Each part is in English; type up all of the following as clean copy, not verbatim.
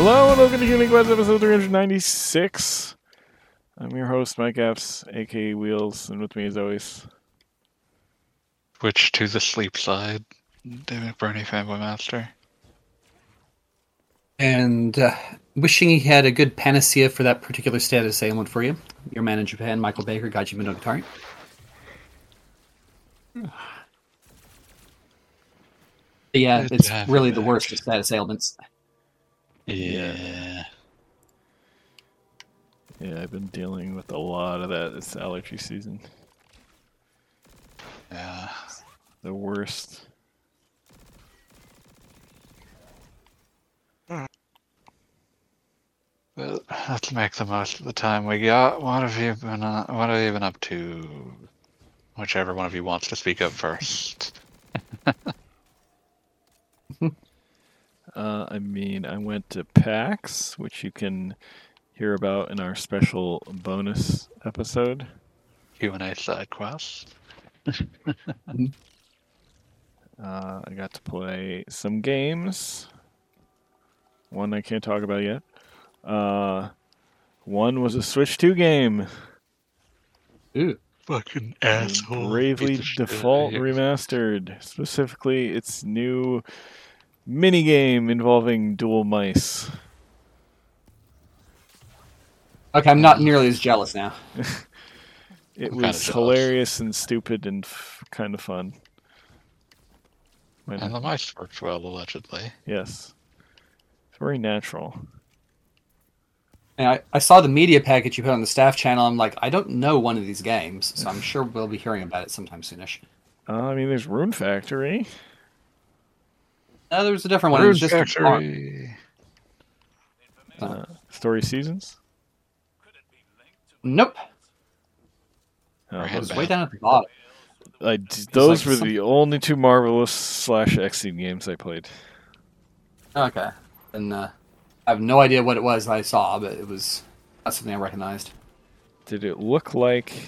Hello and welcome to Gaming Quest episode 396. I'm your host, Mike Epps, aka Wheels, and with me as always... Switch to the sleep side, David Bernie Fanboy Master. And wishing he had a good panacea for that particular status ailment for you. Your man in Japan, Michael Baker, Gaiji Monogatari. Yeah, it's really the worst of status ailments. Yeah. Yeah, I've been dealing with a lot of that this allergy season. Yeah. The worst. Well, let's make the most of the time we got. What have you been up to? Whichever one of you wants to speak up first. I went to PAX, which you can hear about in our special bonus episode. Q&A side quest. I got to play some games. One I can't talk about yet. One was a Switch 2 game. Ooh. Fucking asshole. Bravely Default Remastered. Specifically, its new minigame involving dual mice. Okay, I'm not nearly as jealous now. It I'm was hilarious and stupid and kind of fun. And the mice worked well, allegedly. Yes. It's very natural. And I saw the media package you put on the staff channel. I'm like, I don't know one of these games, so I'm sure we'll be hearing about it sometime soonish. There's Rune Factory. There was a different one. Rune It was just Factory. Story Seasons? Nope. Oh, It was way down at the bottom. Those were the only two Marvelous / Exceed games I played. Okay. And I have no idea what it was I saw, but it was not something I recognized. Did it look like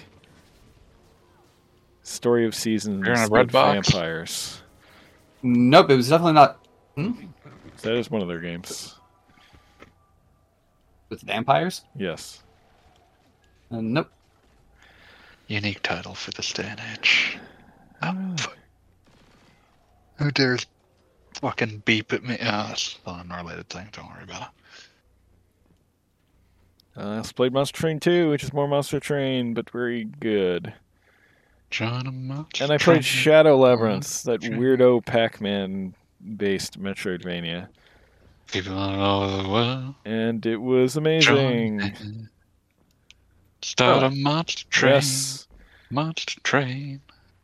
Story of Seasons You're in a with red box? vampires? Nope, it was definitely not That is one of their games. with vampires. Yes. Nope. Unique title for this day and age. Who dares fucking beep at me? That's an unrelated thing. Don't worry about it. I also played Monster Train 2, which is more Monster Train, but very good. And I played Shadow Labyrinth, that weirdo Pac-Man-based Metroidvania. People all over the world. And it was amazing. Start a monster train. Yes. Monster train.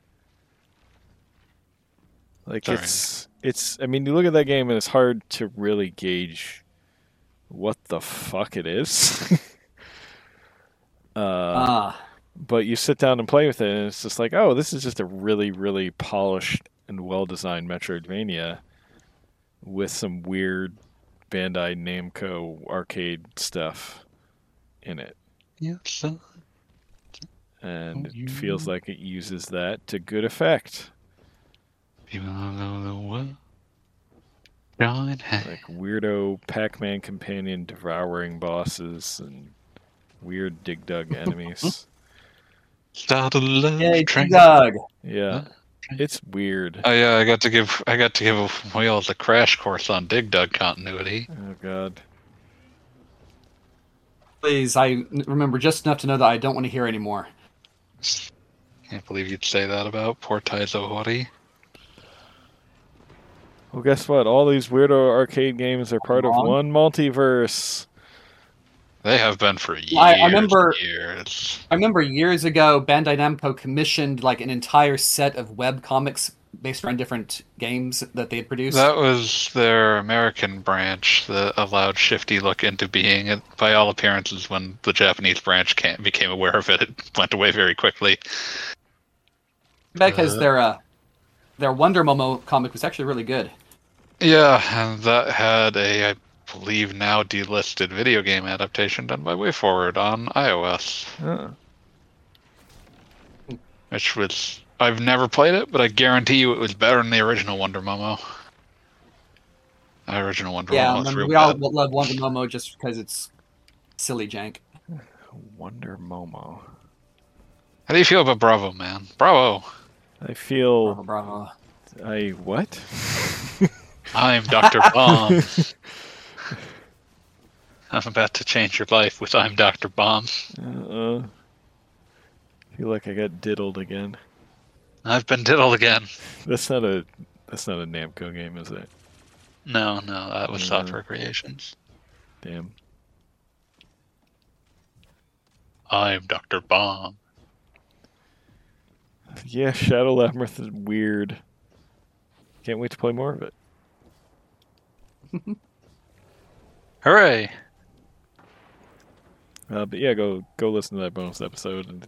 Like, Sorry. you look at that game and it's hard to really gauge what the fuck it is. But you sit down and play with it and it's just like, oh, this is just a really, really polished and well-designed Metroidvania with some weird Bandai Namco arcade stuff in it. Yes, And it feels like it uses that to good effect. people all over the world. Join hands. Like weirdo Pac-Man companion devouring bosses and weird Dig Dug enemies. Start a love Yay, train. Doug. Yeah, it's weird. Oh yeah, I got to give Wheels a crash course on Dig Dug continuity. Oh god. Please, I remember just enough to know that I don't want to hear anymore. Can't believe you'd say that about poor Taizo Hori. Well, guess what? All these weirdo arcade games are part of one multiverse. They have been for years. I remember years. years ago, Bandai Namco commissioned like an entire set of web comics based around different games that they had produced. That was their American branch that allowed Shifty Look into being. By all appearances, when the Japanese branch became aware of it, it went away very quickly. Because their Wonder Momo comic was actually really good. Yeah, and that had I believe now delisted video game adaptation done by WayForward on iOS. Which was... I've never played it, but I guarantee you it was better than the original Wonder Momo. Original Wonder Yeah, Woman was real we all bad. love Wonder Momo just because it's silly jank. Wonder Momo. How do you feel about Bravo, man? Bravo! I feel. Bravo, bravo. What? I'm Dr. Bomb. I'm about to change your life with I'm Dr. Bomb. I feel like I got diddled again. I've been diddled again. That's not a Namco game, is it? No, that was Software Creations. Damn. I'm Dr. Bomb. Yeah, Shadow Labyrinth is weird. Can't wait to play more of it. Hooray! But yeah, go listen to that bonus episode. And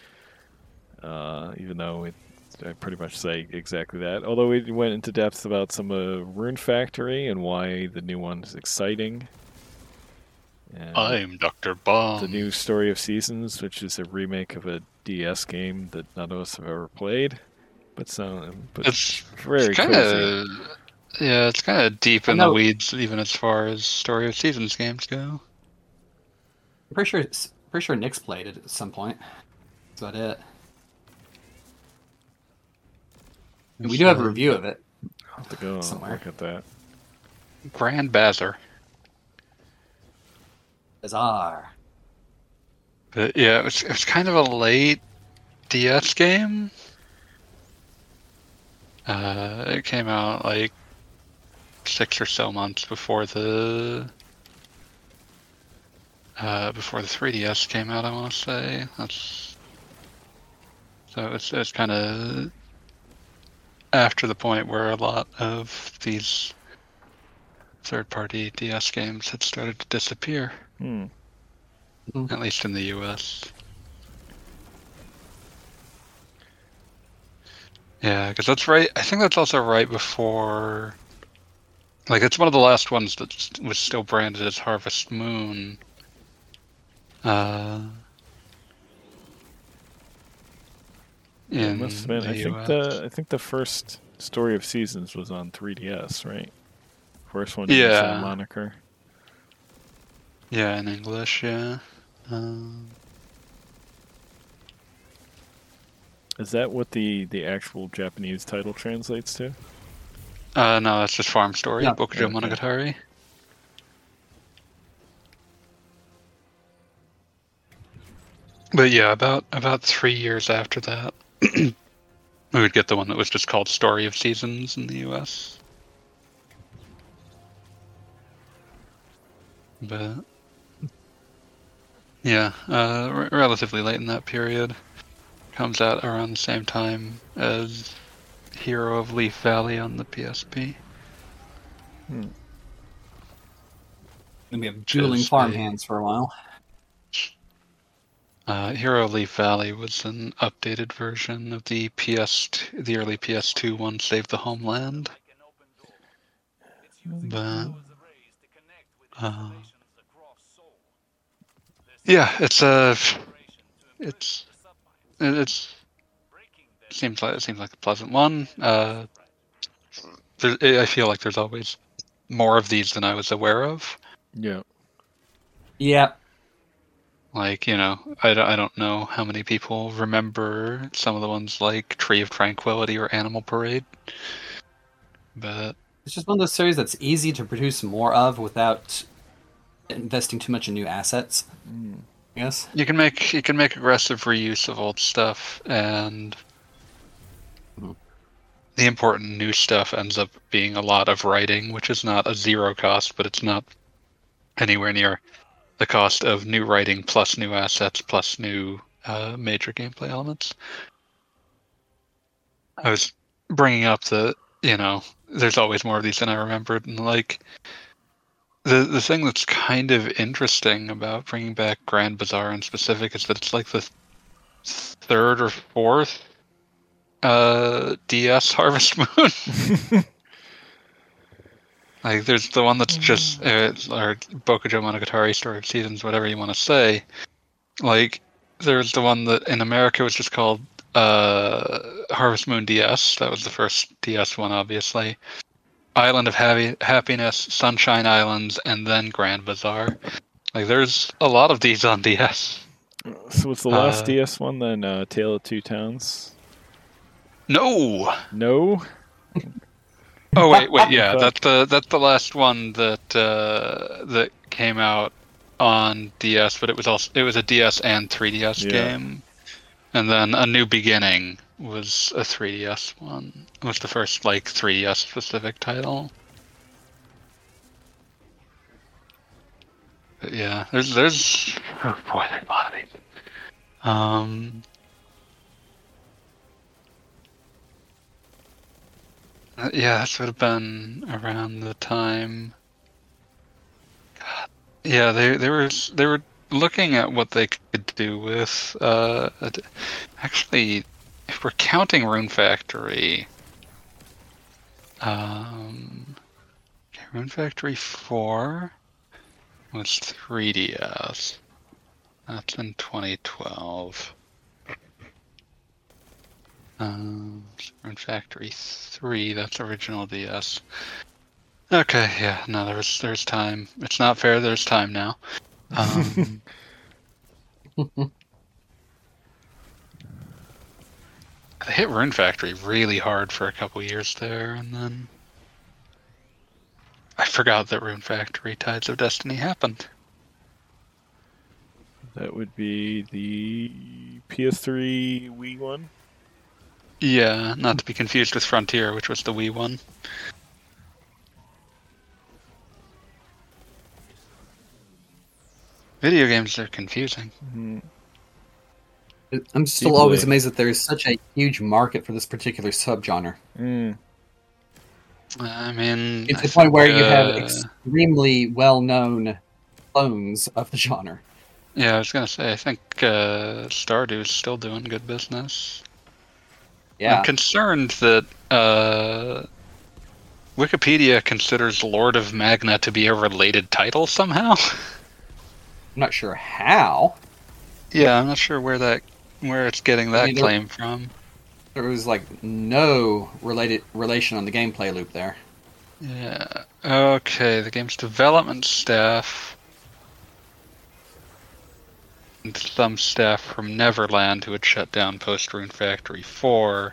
even though I pretty much say exactly that, although we went into depth about some Rune Factory and why the new one is exciting. And I'm Dr. Bomb. the new Story of Seasons, which is a remake of a DS game that none of us have ever played, but It's very kind cozy. of it's kind of deep in I the know. weeds, even as far as Story of Seasons games go. I'm pretty sure Nick's played it at some point. That's about it. And we do have a review of it. I'll have to go somewhere. look at that. Grand Bazaar. Bizarre. But yeah, it was kind of a late DS game. It came out like 6 or so months before the 3DS came out. I want to say it's kind of after the point where a lot of these third-party DS games had started to disappear. At least in the US. Yeah, because that's right. I think that's also right before. Like, it's one of the last ones that was still branded as Harvest Moon. It In must have been. the I think the first Story of Seasons was on 3DS, right? First one used Yeah. that moniker. Yeah, in English, yeah. Is that what the actual Japanese title translates to? No, that's just Farm Story, Yeah. Bokujo Okay. Monogatari. But yeah, about 3 years after that, we would get the one that was just called Story of Seasons in the US. But yeah, relatively late in that period. Comes out around the same time as Hero of Leaf Valley on the PSP. And we have dueling Just farmhands for a while. Hero of Leaf Valley was an updated version of the the early PS2 one, Save the Homeland. But yeah, it seems like a pleasant one. I feel like there's always more of these than I was aware of. Yeah. Yeah. Like, I don't know how many people remember some of the ones like Tree of Tranquility or Animal Parade. But It's just one of those series that's easy to produce more of without investing too much in new assets. I guess. you can make aggressive reuse of old stuff, and the important new stuff ends up being a lot of writing, which is not a zero cost, but it's not anywhere near the cost of new writing plus new assets plus new major gameplay elements. I was bringing up that, there's always more of these than I remembered, and like the thing that's kind of interesting about bringing back Grand Bazaar in specific is that it's like the third or fourth DS Harvest Moon. Like, there's the one that's just or Bokujo Monogatari, Story of Seasons, whatever you want to say. Like, there's the one that in America was just called Harvest Moon DS. That was the first DS one, obviously. Island of Happiness, Sunshine Islands, and then Grand Bazaar. Like, there's a lot of these on DS. So what's the last DS one then? Tale of Two Towns? No. No? Oh wait, yeah, that's the last one that came out on DS, but it was a DS and 3DS game, and then A New Beginning was a 3DS one. It was the first 3DS specific title. But yeah, there's oh boy, there's a lot of these. Yeah, this would have been around the time. God. Yeah, they were looking at what they could do with. Actually, if we're counting Rune Factory, Rune Factory 4 was 3DS. That's in 2012. Rune Factory 3, that's original DS. Okay, yeah, no, there's time. It's not fair, there's time now. I hit Rune Factory really hard for a couple years there, and then I forgot that Rune Factory Tides of Destiny happened. That would be the PS3 Wii one? Yeah, not to be confused with Frontier, which was the Wii one. Video games are confusing. Mm-hmm. I'm still always amazed that there is such a huge market for this particular subgenre. I mean, it's the point where you have extremely well-known clones of the genre. Yeah, I was gonna say, I think Stardew's still doing good business. Yeah. I'm concerned that Wikipedia considers Lord of Magna to be a related title somehow. I'm not sure how. Yeah, I'm not sure where it's getting that claim from. There was no relation on the gameplay loop there. Yeah. Okay, the game's development staff and some staff from Neverland who had shut down post Rune Factory 4.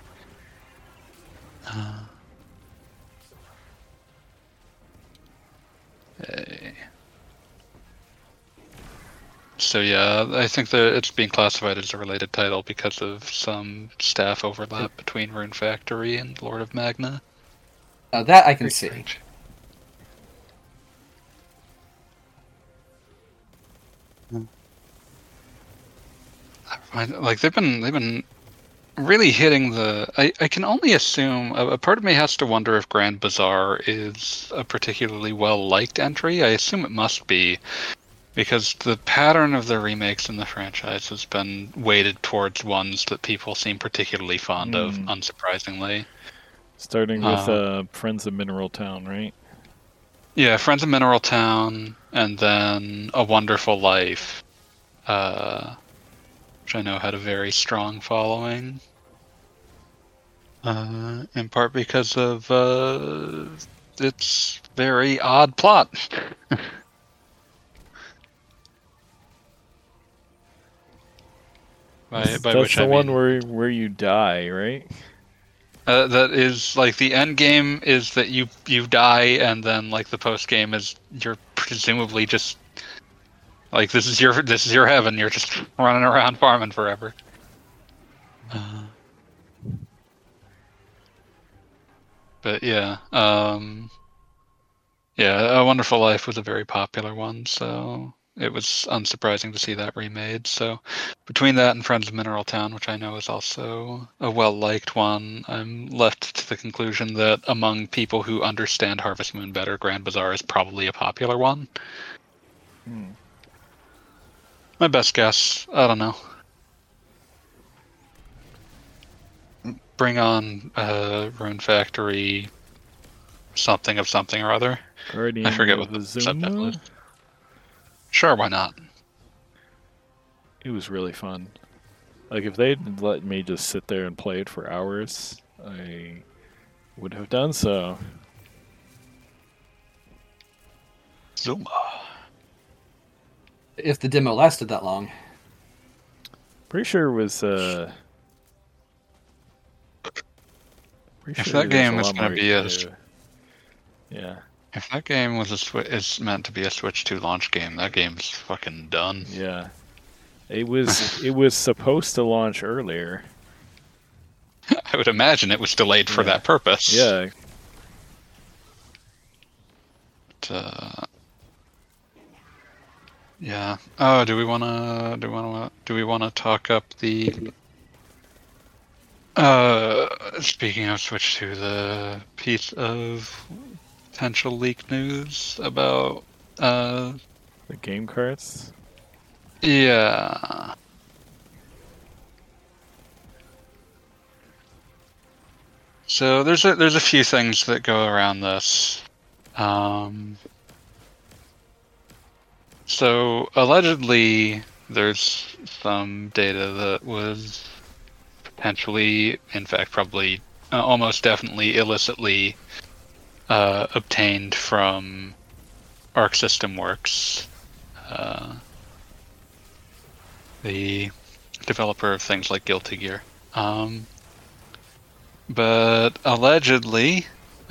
So yeah, I think that it's being classified as a related title because of some staff overlap between Rune Factory and Lord of Magna. That I can see. They've been really hitting the. I can only assume a part of me has to wonder if Grand Bazaar is a particularly well liked entry. I assume it must be, because the pattern of the remakes in the franchise has been weighted towards ones that people seem particularly fond of, unsurprisingly. Starting with Friends of Mineral Town, right? Yeah, Friends of Mineral Town, and then A Wonderful Life, which I know had a very strong following. In part because of its very odd plot. That's the one where you die, right? That is the end game is that you die, and then the post game is you're presumably just this is your heaven. You're just running around farming forever. But yeah, A Wonderful Life was a very popular one, so it was unsurprising to see that remade. So between that and Friends of Mineral Town, which I know is also a well-liked one, I'm left to the conclusion that among people who understand Harvest Moon better, Grand Bazaar is probably a popular one. My best guess, I don't know. Bring on Rune Factory something of something or other. Guardian I forget what the subtitle is. Sure, why not? It was really fun. If they'd let me just sit there and play it for hours, I would have done so. Zuma. If the demo lasted that long. Pretty sure it was. If that game is going to be yeah. If that game was is meant to be a Switch 2 launch game, that game's fucking done. Yeah. It was supposed to launch earlier. I would imagine it was delayed for that purpose. Yeah. Yeah. Oh, do we wanna talk up the? Speaking of Switch 2, the piece of potential leak news about the game carts. Yeah. So there's a few things that go around this. So allegedly, there's some data that was potentially, in fact, probably, almost definitely, illicitly obtained from Arc System Works, the developer of things like Guilty Gear. But allegedly,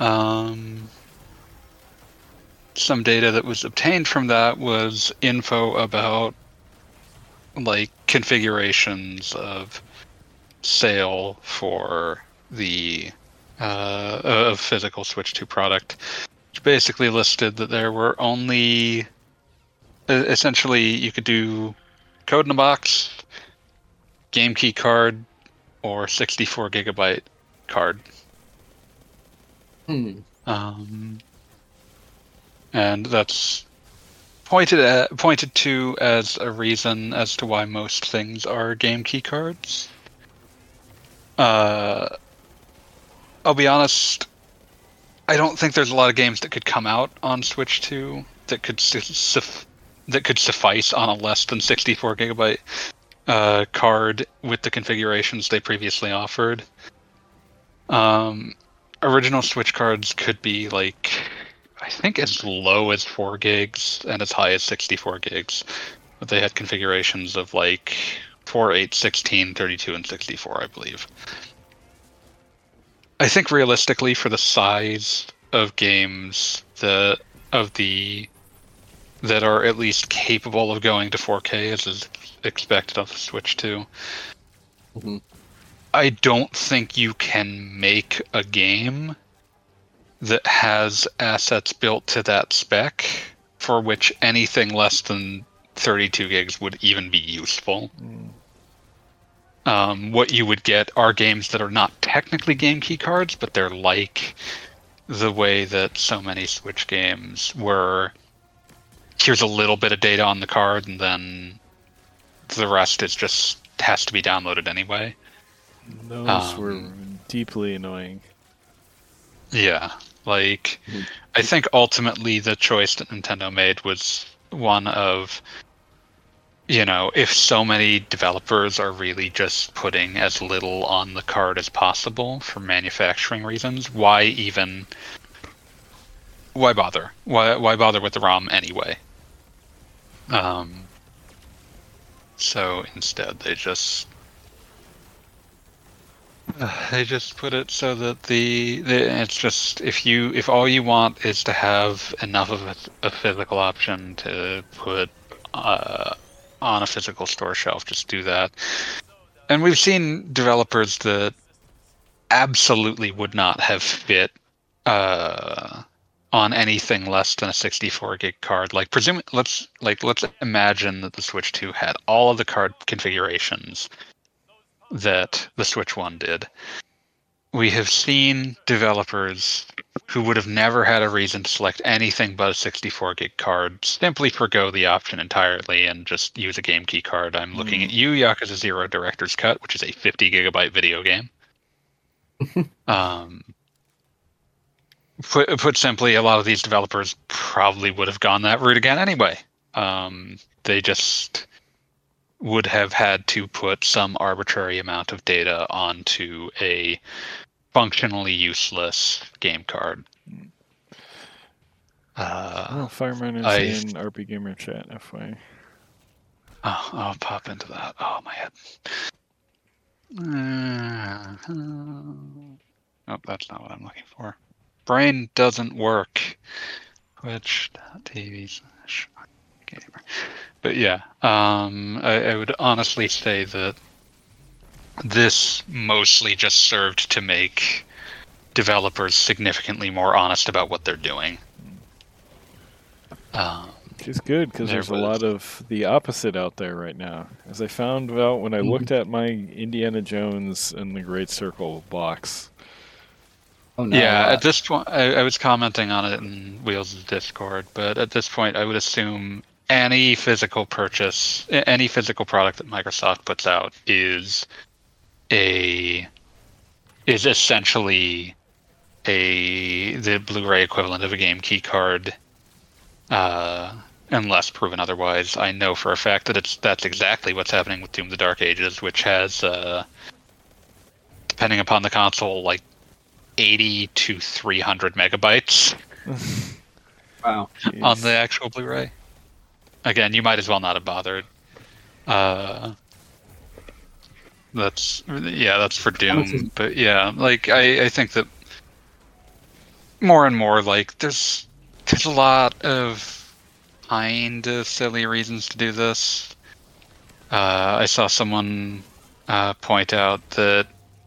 some data that was obtained from that was info about like configurations of sale for the physical Switch 2 product, which basically listed that there were only essentially you could do code in a box, game key card, or 64 gigabyte card. And that's pointed to as a reason as to why most things are game key cards. I'll be honest, I don't think there's a lot of games that could come out on Switch 2 that could suffice on a less than 64 gigabyte card with the configurations they previously offered. Original Switch cards could be like, I think as low as 4 gigs and as high as 64 gigs. But they had configurations of like 4, 8, 16, 32, and 64, I believe. I think realistically, for the size of games that are at least capable of going to 4K as is expected on the Switch 2, I don't think you can make a game that has assets built to that spec for which anything less than 32 gigs would even be useful. What you would get are games that are not technically game key cards, but they're like the way that so many Switch games were. Here's a little bit of data on the card, and then the rest is just has to be downloaded anyway. Those were deeply annoying. Yeah, like I think ultimately the choice that Nintendo made was one of, if so many developers are really just putting as little on the card as possible for manufacturing reasons, why bother? Why bother with the ROM anyway? So instead they just put it so that it's just if all you want is to have enough of a physical option to put on a physical store shelf, just do that. And we've seen developers that absolutely would not have fit on anything less than a 64 gig card. Like let's imagine that the Switch 2 had all of the card configurations that the Switch 1 did. We have seen developers who would have never had a reason to select anything but a 64 gig card simply forgo the option entirely and just use a game key card. I'm looking at you, Yakuza 0 Director's Cut, which is a 50 gigabyte video game. Put simply, a lot of these developers probably would have gone that route again anyway. They just would have had to put some arbitrary amount of data onto a functionally useless game card. Fire Miners in RP Gamer chat, FYI. Oh, I'll pop into that. Oh, my head. Oh, that's not what I'm looking for. Brain doesn't work. Twitch.tv/gamer. But yeah, I would honestly say that this mostly just served to make developers significantly more honest about what they're doing. Which is good, because there's a lot of the opposite out there right now. As I found out when I looked at my Indiana Jones and the Great Circle box. Oh, no, yeah, at this point, I was commenting on it in Wheels' Discord, but at this point, I would assume any physical purchase, any physical product that Microsoft puts out is essentially the Blu-ray equivalent of a game key card, unless proven otherwise. I know for a fact that that's exactly what's happening with Doom: The Dark Ages, which has, depending upon the console, like 80 to 300 megabytes. Wow. On the actual Blu-ray. Again, you might as well not have bothered. That's for Doom. But yeah, like I think that more and more, like there's a lot of kind of silly reasons to do this. I saw someone point out that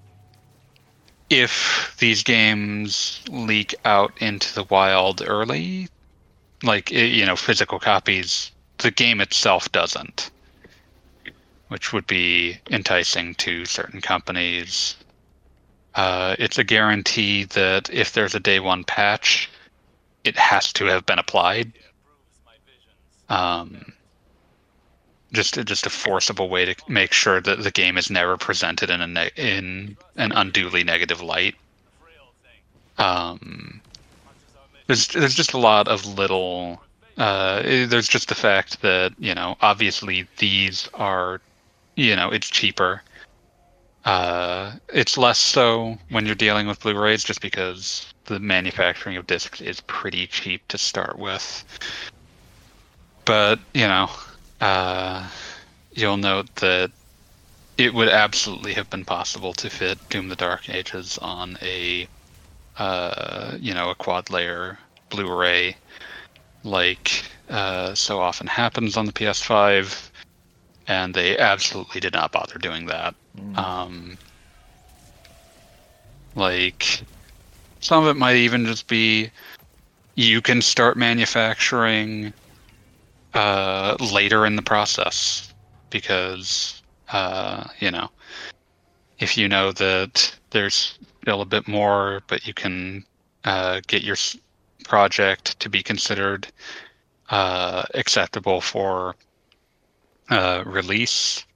if these games leak out into the wild early, like, physical copies, the game itself doesn't, which would be enticing to certain companies. It's a guarantee that if there's a day one patch, it has to have been applied. Just a forcible way to make sure that the game is never presented in an unduly negative light. There's just a lot of little. There's just the fact that obviously these are, it's cheaper. It's less so when you're dealing with Blu-rays, just because the manufacturing of discs is pretty cheap to start with. But you'll note that it would absolutely have been possible to fit Doom: The Dark Ages on a quad layer Blu-ray, like so often happens on the PS5, and they absolutely did not bother doing that. Like, some of it might even just be you can start manufacturing later in the process, because if you know that there's still a bit more, but you can get your project to be considered acceptable for release,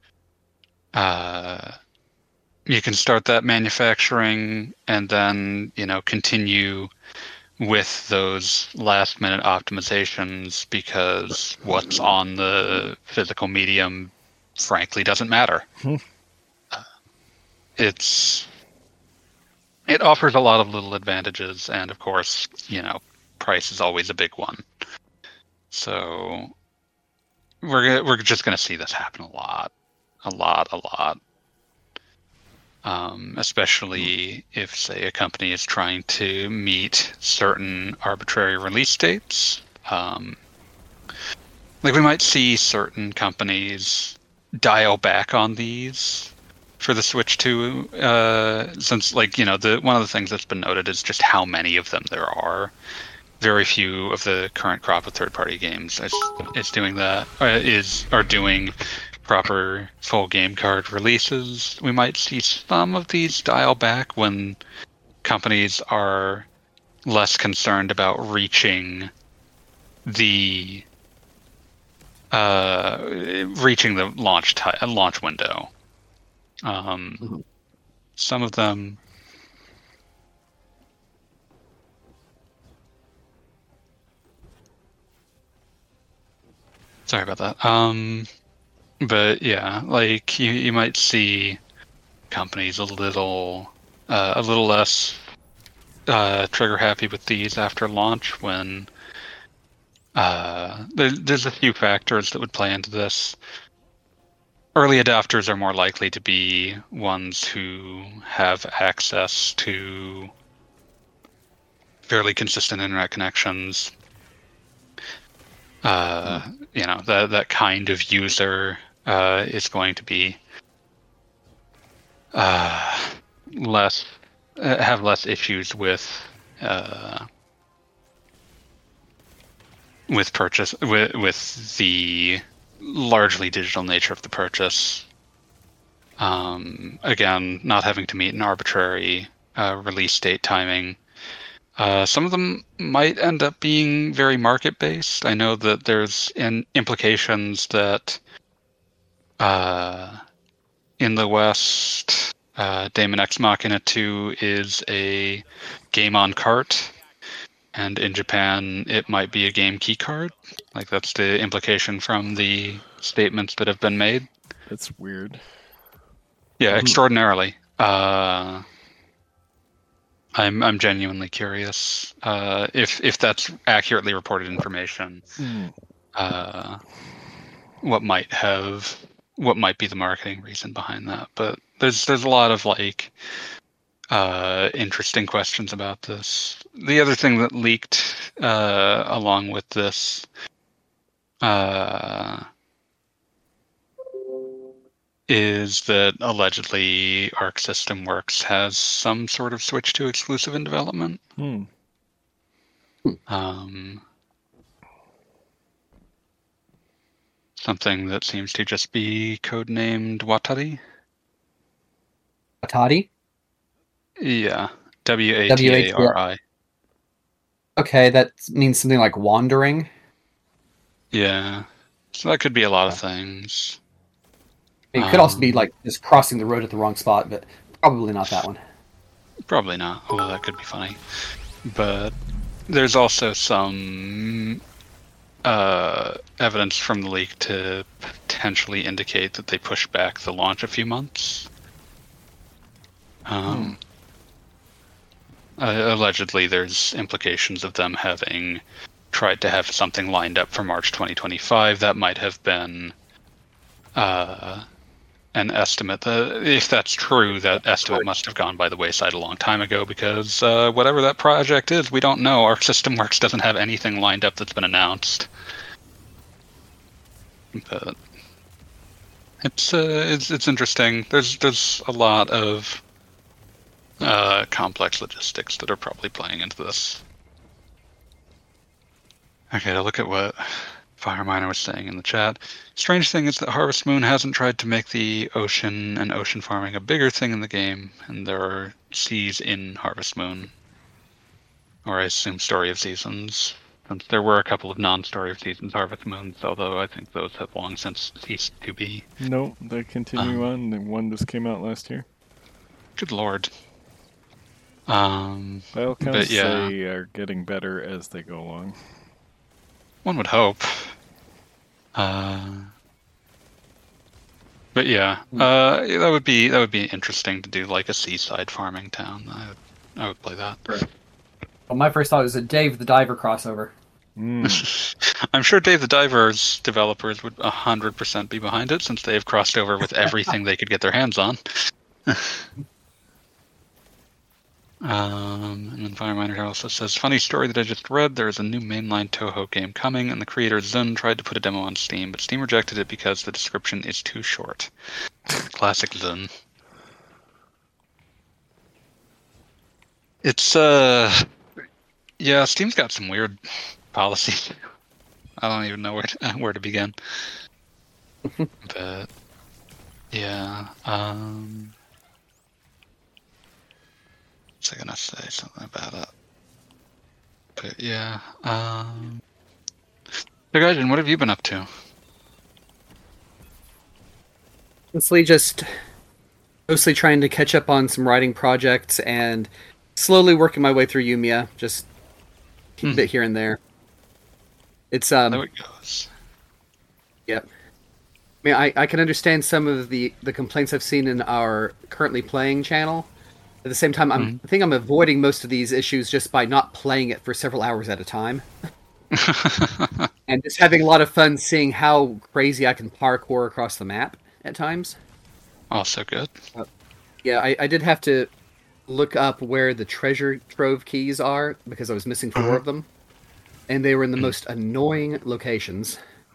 you can start that manufacturing and then continue with those last minute optimizations, because what's on the physical medium frankly doesn't matter. It offers a lot of little advantages, and of course, price is always a big one. So we're just going to see this happen a lot. Especially if, say, a company is trying to meet certain arbitrary release dates. Like, we might see certain companies dial back on these for the Switch 2, since, like, one of the things that's been noted is just how many of them there are. Very few of the current crop of third-party games is doing that, are doing proper full game card releases. We might see some of these dial back when companies are less concerned about reaching the launch window. Some of them. Sorry about that. But yeah, like you might see companies a little less trigger happy with these after launch, when There's a few factors that would play into this. Early adopters are more likely to be ones who have access to fairly consistent internet connections. That kind of user is going to be less have less issues with purchase with the largely digital nature of the purchase. Again, not having to meet an arbitrary release date timing. Some of them might end up being very market-based. I know that there's implications that in the West, Daemon X Machina 2 is a game on cart, and in Japan, it might be a game key card. Like, that's the implication from the statements that have been made. That's weird. Yeah, extraordinarily. I'm genuinely curious if that's accurately reported information. What might be the marketing reason behind that? But there's a lot of interesting questions about this. The other thing that leaked along with this is that allegedly Arc System Works has some sort of switch to exclusive in development. Something that seems to just be codenamed Watari. Watari? Yeah. Watari. Okay, that means something like wandering. Yeah. So that could be a lot of things. It could also be like just crossing the road at the wrong spot, but probably not that one. Probably not, although that could be funny. But there's also some evidence from the leak to potentially indicate that they pushed back the launch a few months. Allegedly, there's implications of them having tried to have something lined up for March 2025. That might have been an estimate. If that's true, that estimate must have gone by the wayside a long time ago, because whatever that project is, we don't know. Arc System Works doesn't have anything lined up that's been announced. But it's interesting. There's a lot of complex logistics that are probably playing into this. Okay, to look at what Fireminer was saying in the chat. Strange thing is that Harvest Moon hasn't tried to make the ocean and ocean farming a bigger thing in the game, and there are seas in Harvest Moon. Or I assume Story of Seasons, since there were a couple of non-Story of Seasons Harvest Moons, although I think those have long since ceased to be. No, they continue on. The one just came out last year. Good lord. Battle counts they are getting better as they go along. One would hope. But yeah, that would be interesting to do, like a seaside farming town. I would play that. Well, my first thought was a Dave the Diver crossover. I'm sure Dave the Diver's developers would 100% be behind it, since they've crossed over with everything they could get their hands on. And then Fireminer also says, funny story that I just read, there is a new mainline Toho game coming, and the creator Zun tried to put a demo on Steam, but Steam rejected it because the description is too short. Classic Zun. It's, yeah, Steam's got some weird policies. I don't even know where to begin. But, yeah, was I gonna say something about it? But yeah. So Gaijin, what have you been up to? Honestly, just mostly trying to catch up on some writing projects and slowly working my way through Yumiya, just a bit here and there. It's There it goes. Yep. I mean, I can understand some of the complaints I've seen in our currently playing channel. At the same time, I think I'm avoiding most of these issues just by not playing it for several hours at a time. and just having a lot of fun seeing how crazy I can parkour across the map at times. Also good. Yeah, I did have to look up where the treasure trove keys are because I was missing 4 of them, and they were in the most annoying locations.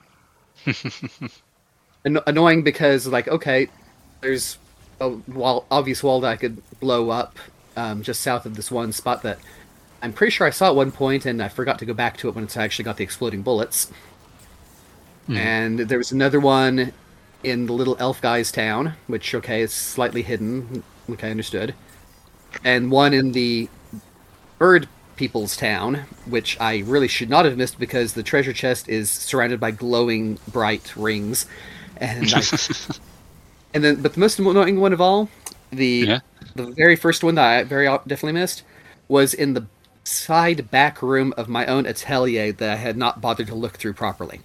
Annoying because, like, okay, there's a obvious wall that I could blow up just south of this one spot that I'm pretty sure I saw at one point, and I forgot to go back to it when I actually got the exploding bullets. And there was another one in the little elf guy's town, which, okay, is slightly hidden. Okay, understood. And one in the bird people's town, which I really should not have missed because the treasure chest is surrounded by glowing bright rings. And but the most annoying one of all, the very first one that I definitely missed, was in the side back room of my own atelier that I had not bothered to look through properly.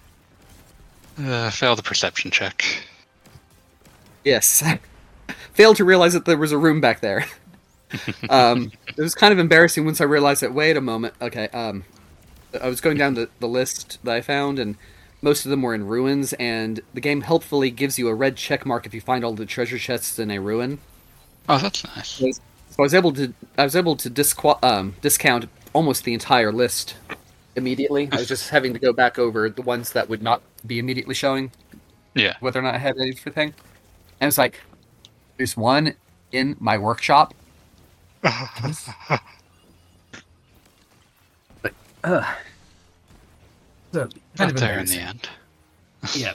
Fail the perception check. Yes. Failed to realize that there was a room back there. It was kind of embarrassing once I realized that, wait a moment, okay, I was going down the list that I found, and most of them were in ruins, and the game helpfully gives you a red check mark if you find all the treasure chests in a ruin. Oh, that's nice. So I was able to discount almost the entire list immediately. I was just having to go back over the ones that would not be immediately showing. Yeah. Whether or not I had everything. And it's like, there's one in my workshop. But, so, Got there in the end. Yeah.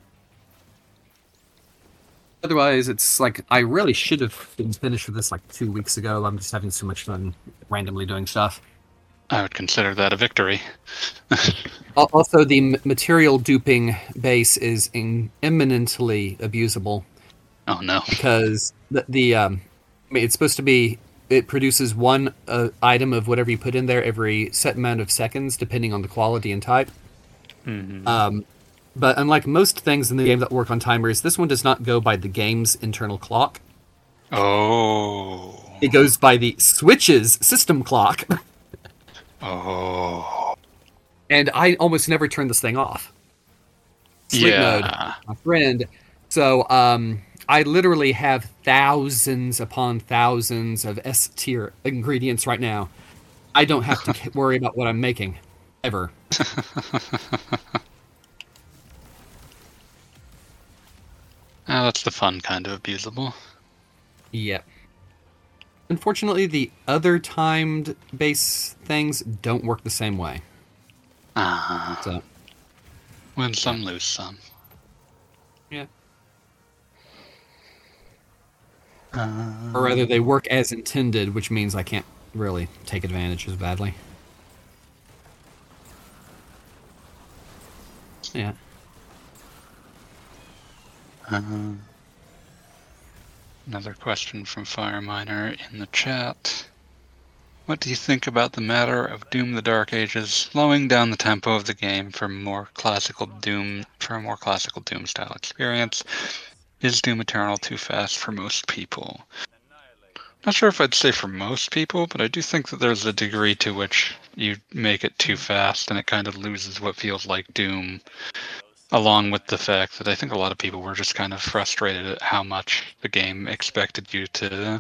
Otherwise, it's like, I really should have been finished with this like 2 weeks ago. I'm just having so much fun randomly doing stuff. I would consider that a victory. Also, the material duping base is imminently abusable. Oh no! Because it's supposed to be, it produces one item of whatever you put in there every set amount of seconds, depending on the quality and type. Mm-hmm. But unlike most things in the game that work on timers, this one does not go by the game's internal clock. Oh. It goes by the Switch's system clock. Oh. And I almost never turn this thing off. Sleep mode, my friend. So, I literally have thousands upon thousands of S-tier ingredients right now. I don't have to worry about what I'm making. Ever. Oh, that's the fun kind of abusable. Yeah. Unfortunately, the other timed base things don't work the same way. So, win some, lose some. Yeah. Or rather, they work as intended, which means I can't really take advantage as badly. Yeah. Another question from Fireminer in the chat. What do you think about the matter of Doom: The Dark Ages slowing down the tempo of the game for a more classical Doom style experience? Is Doom Eternal too fast for most people? Not sure if I'd say for most people, but I do think that there's a degree to which you make it too fast and it kind of loses what feels like Doom. Along with the fact that I think a lot of people were just kind of frustrated at how much the game expected you to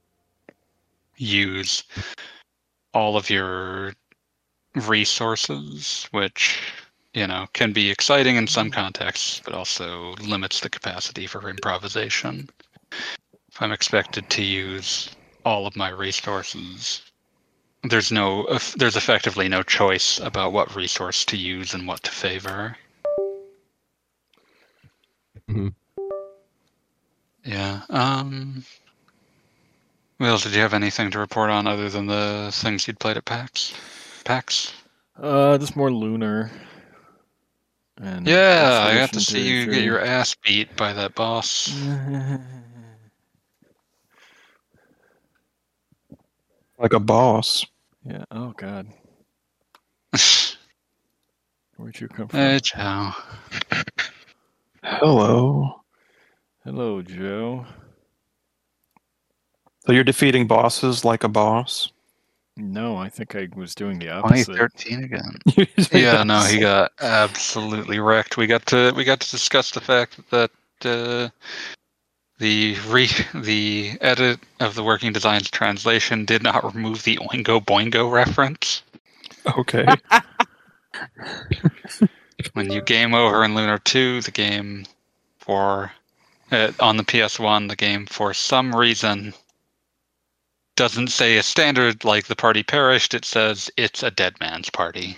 use all of your resources, which, can be exciting in some contexts, but also limits the capacity for improvisation. If I'm expected to use all of my resources, there's effectively no choice about what resource to use and what to favor. Mm-hmm. Yeah. Will, did you have anything to report on other than the things you'd played at PAX? Just more Lunar. And yeah, I got to see you get your ass beat by that boss. Like a boss. Yeah. Oh God. Where'd you come from? Hey, Joe. Hello. Hello, Joe. So you're defeating bosses like a boss? No, I think I was doing the opposite. 2013 again. Yeah, no, he got absolutely wrecked. We got to discuss the fact that the edit of the Working Designs translation did not remove the Oingo Boingo reference. Okay. When you game over in Lunar 2, the game on the PS1, the game for some reason doesn't say a standard like the party perished. It says it's a dead man's party.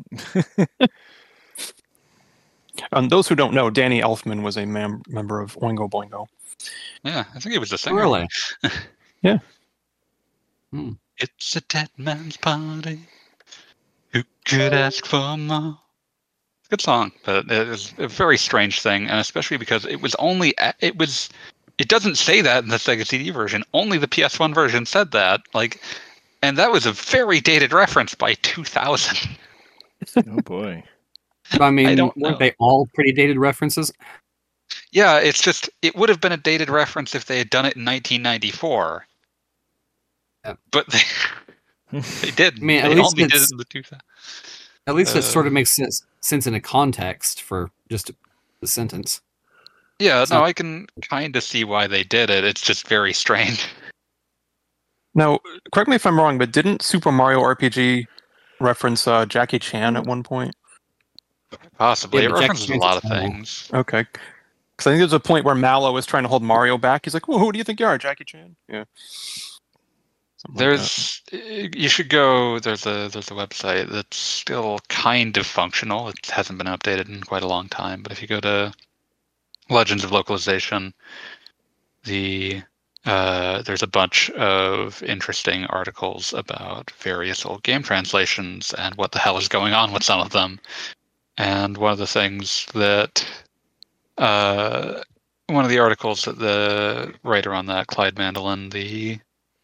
Those who don't know, Danny Elfman was a member of Oingo Boingo. Yeah, I think he was the singer. Really? Yeah. It's a dead man's party. Who could ask for more? Good song, but it was a very strange thing, and especially because it doesn't say that in the Sega CD version. Only the PS1 version said that. And that was a very dated reference by 2000. Oh boy. I mean, I don't weren't know. they all pretty dated references? Yeah, it's just it would have been a dated reference if they had done it in 1994. Yeah. But they didn't. I mean, at They least only did it's- it in the 2000. At least it sort of makes sense in a context for just the sentence. Yeah, It's no, not- I can kind of see why they did it. It's just very strange. Now, correct me if I'm wrong, but didn't Super Mario RPG reference Jackie Chan at one point? Possibly. Yeah, It but Jackie references a Chan's lot of small. things. Okay. Because I think there's a point where Mallow is trying to hold Mario back. He's like, "Well, who do you think you are, Jackie Chan?" Yeah. Something like that. You should go. There's a website that's still kind of functional. It hasn't been updated in quite a long time. But if you go to Legends of Localization, there's a bunch of interesting articles about various old game translations and what the hell is going on with some of them. And one of the things that one of the articles that the writer on that, Clyde Mandolin, the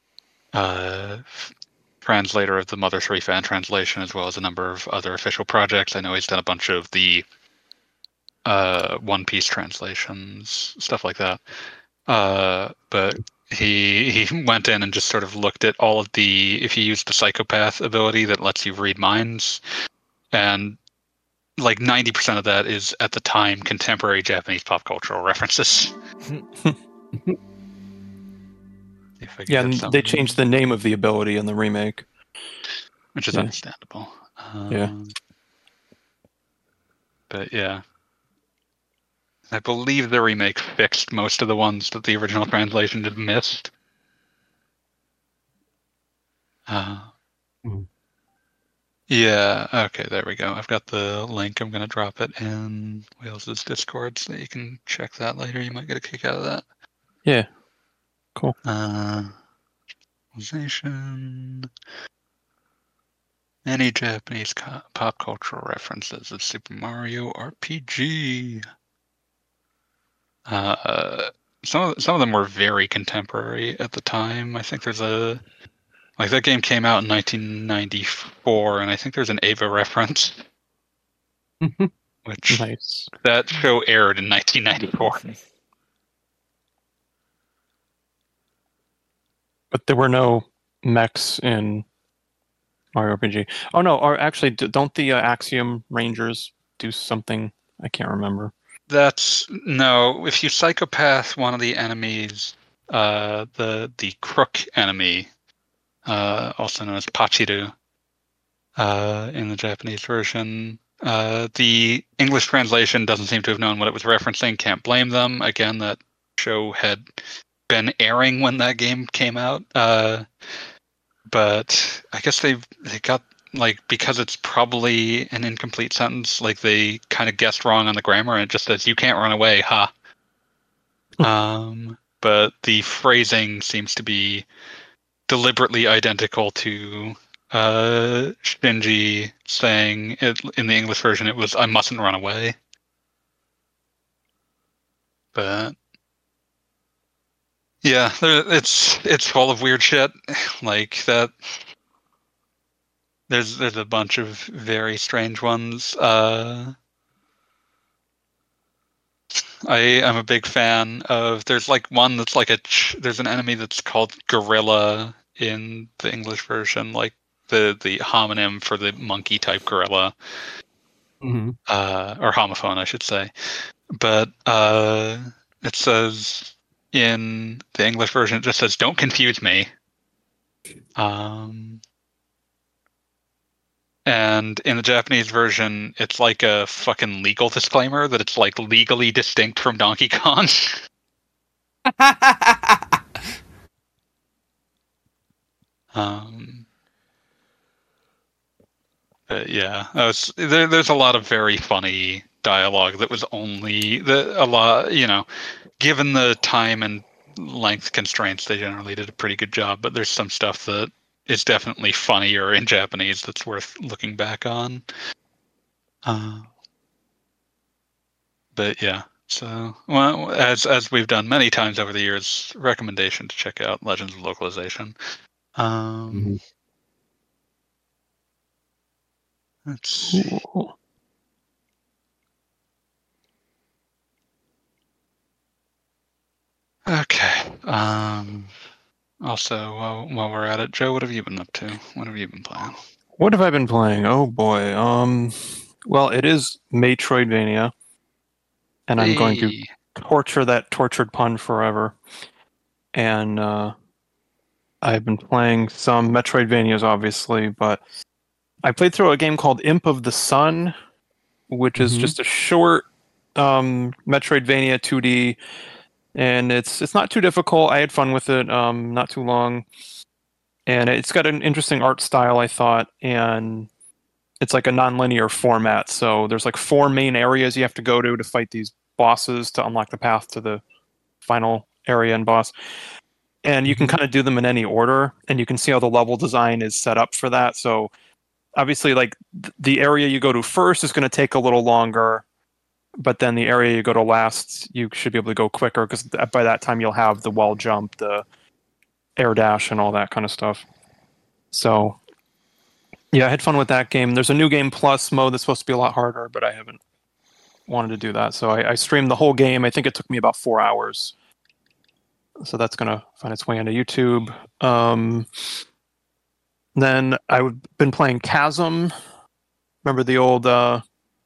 translator of the Mother 3 fan translation, as well as a number of other official projects. I know he's done a bunch of the One Piece translations, stuff like that. But he went in and just sort of looked at all of if you use the psychopath ability that lets you read minds, and like 90% of that is at the time contemporary Japanese pop cultural references. If I could Yeah, get and some- they changed the name of the ability in the remake. which is Yeah. understandable. Yeah. But yeah, I believe the remake fixed most of the ones that the original translation had missed. Mhm. Yeah, okay, there we go. I've got the link. I'm going to drop it in Wales' Discord so that you can check that later. You might get a kick out of that. Yeah. Cool. Localization. Any Japanese pop cultural references of Super Mario RPG. Some of them were very contemporary at the time. I think there's that game came out in 1994, and I think there's an Ava reference, which Nice. that show aired in 1994. But there were no mechs in Mario RPG. Oh no, or actually, don't the Axiom Rangers do something? I can't remember. No. If you psychopath one of the enemies, the crook enemy, also known as Pachiru, in the Japanese version, the English translation doesn't seem to have known what it was referencing. Can't blame them. Again, that show had been airing when that game came out. But I guess they got, like, because it's probably an incomplete sentence, like they kind of guessed wrong on the grammar, and it just says, "You can't run away, ha." But the phrasing seems to be deliberately identical to Shinji saying it, in the English version it was, "I mustn't run away." But yeah, it's full of weird shit like that. There's a bunch of very strange ones. I am a big fan of. There's like one that's like there's an enemy that's called Gorilla in the English version, like the homonym for the monkey type gorilla, Mhm. or homophone, I should say. But it says in the English version, it just says, "Don't confuse me." And in the Japanese version, it's like a fucking legal disclaimer that it's like legally distinct from Donkey Kong. But yeah, there's a lot of very funny dialogue that was only a lot, given the time and length constraints, they generally did a pretty good job. But there's some stuff that is definitely funnier in Japanese that's worth looking back on. But yeah, so well, as we've done many times over the years, recommendation to check out Legends of Localization. Let's see. Cool. Okay. Also, while we're at it, Joe, what have you been up to? What have you been playing? What have I been playing? Oh boy. Well, it is Metroidvania, and I'm going to torture that tortured pun forever. And I've been playing some Metroidvanias, obviously, but I played through a game called Imp of the Sun, which is just a short Metroidvania 2D, and it's not too difficult. I had fun with it, not too long, and it's got an interesting art style, I thought, and it's like a non-linear format. So there's like 4 main areas you have to go to fight these bosses to unlock the path to the final area and boss. And you can kind of do them in any order, and you can see how the level design is set up for that. So obviously, like the area you go to first is going to take a little longer, but then the area you go to last, you should be able to go quicker because by that time you'll have the wall jump, the air dash, and all that kind of stuff. So yeah, I had fun with that game. There's a new game plus mode that's supposed to be a lot harder, but I haven't wanted to do that. So I streamed the whole game. I think it took me about 4 hours. So that's going to find its way onto YouTube. Then I've been playing Chasm. Remember the old Xbox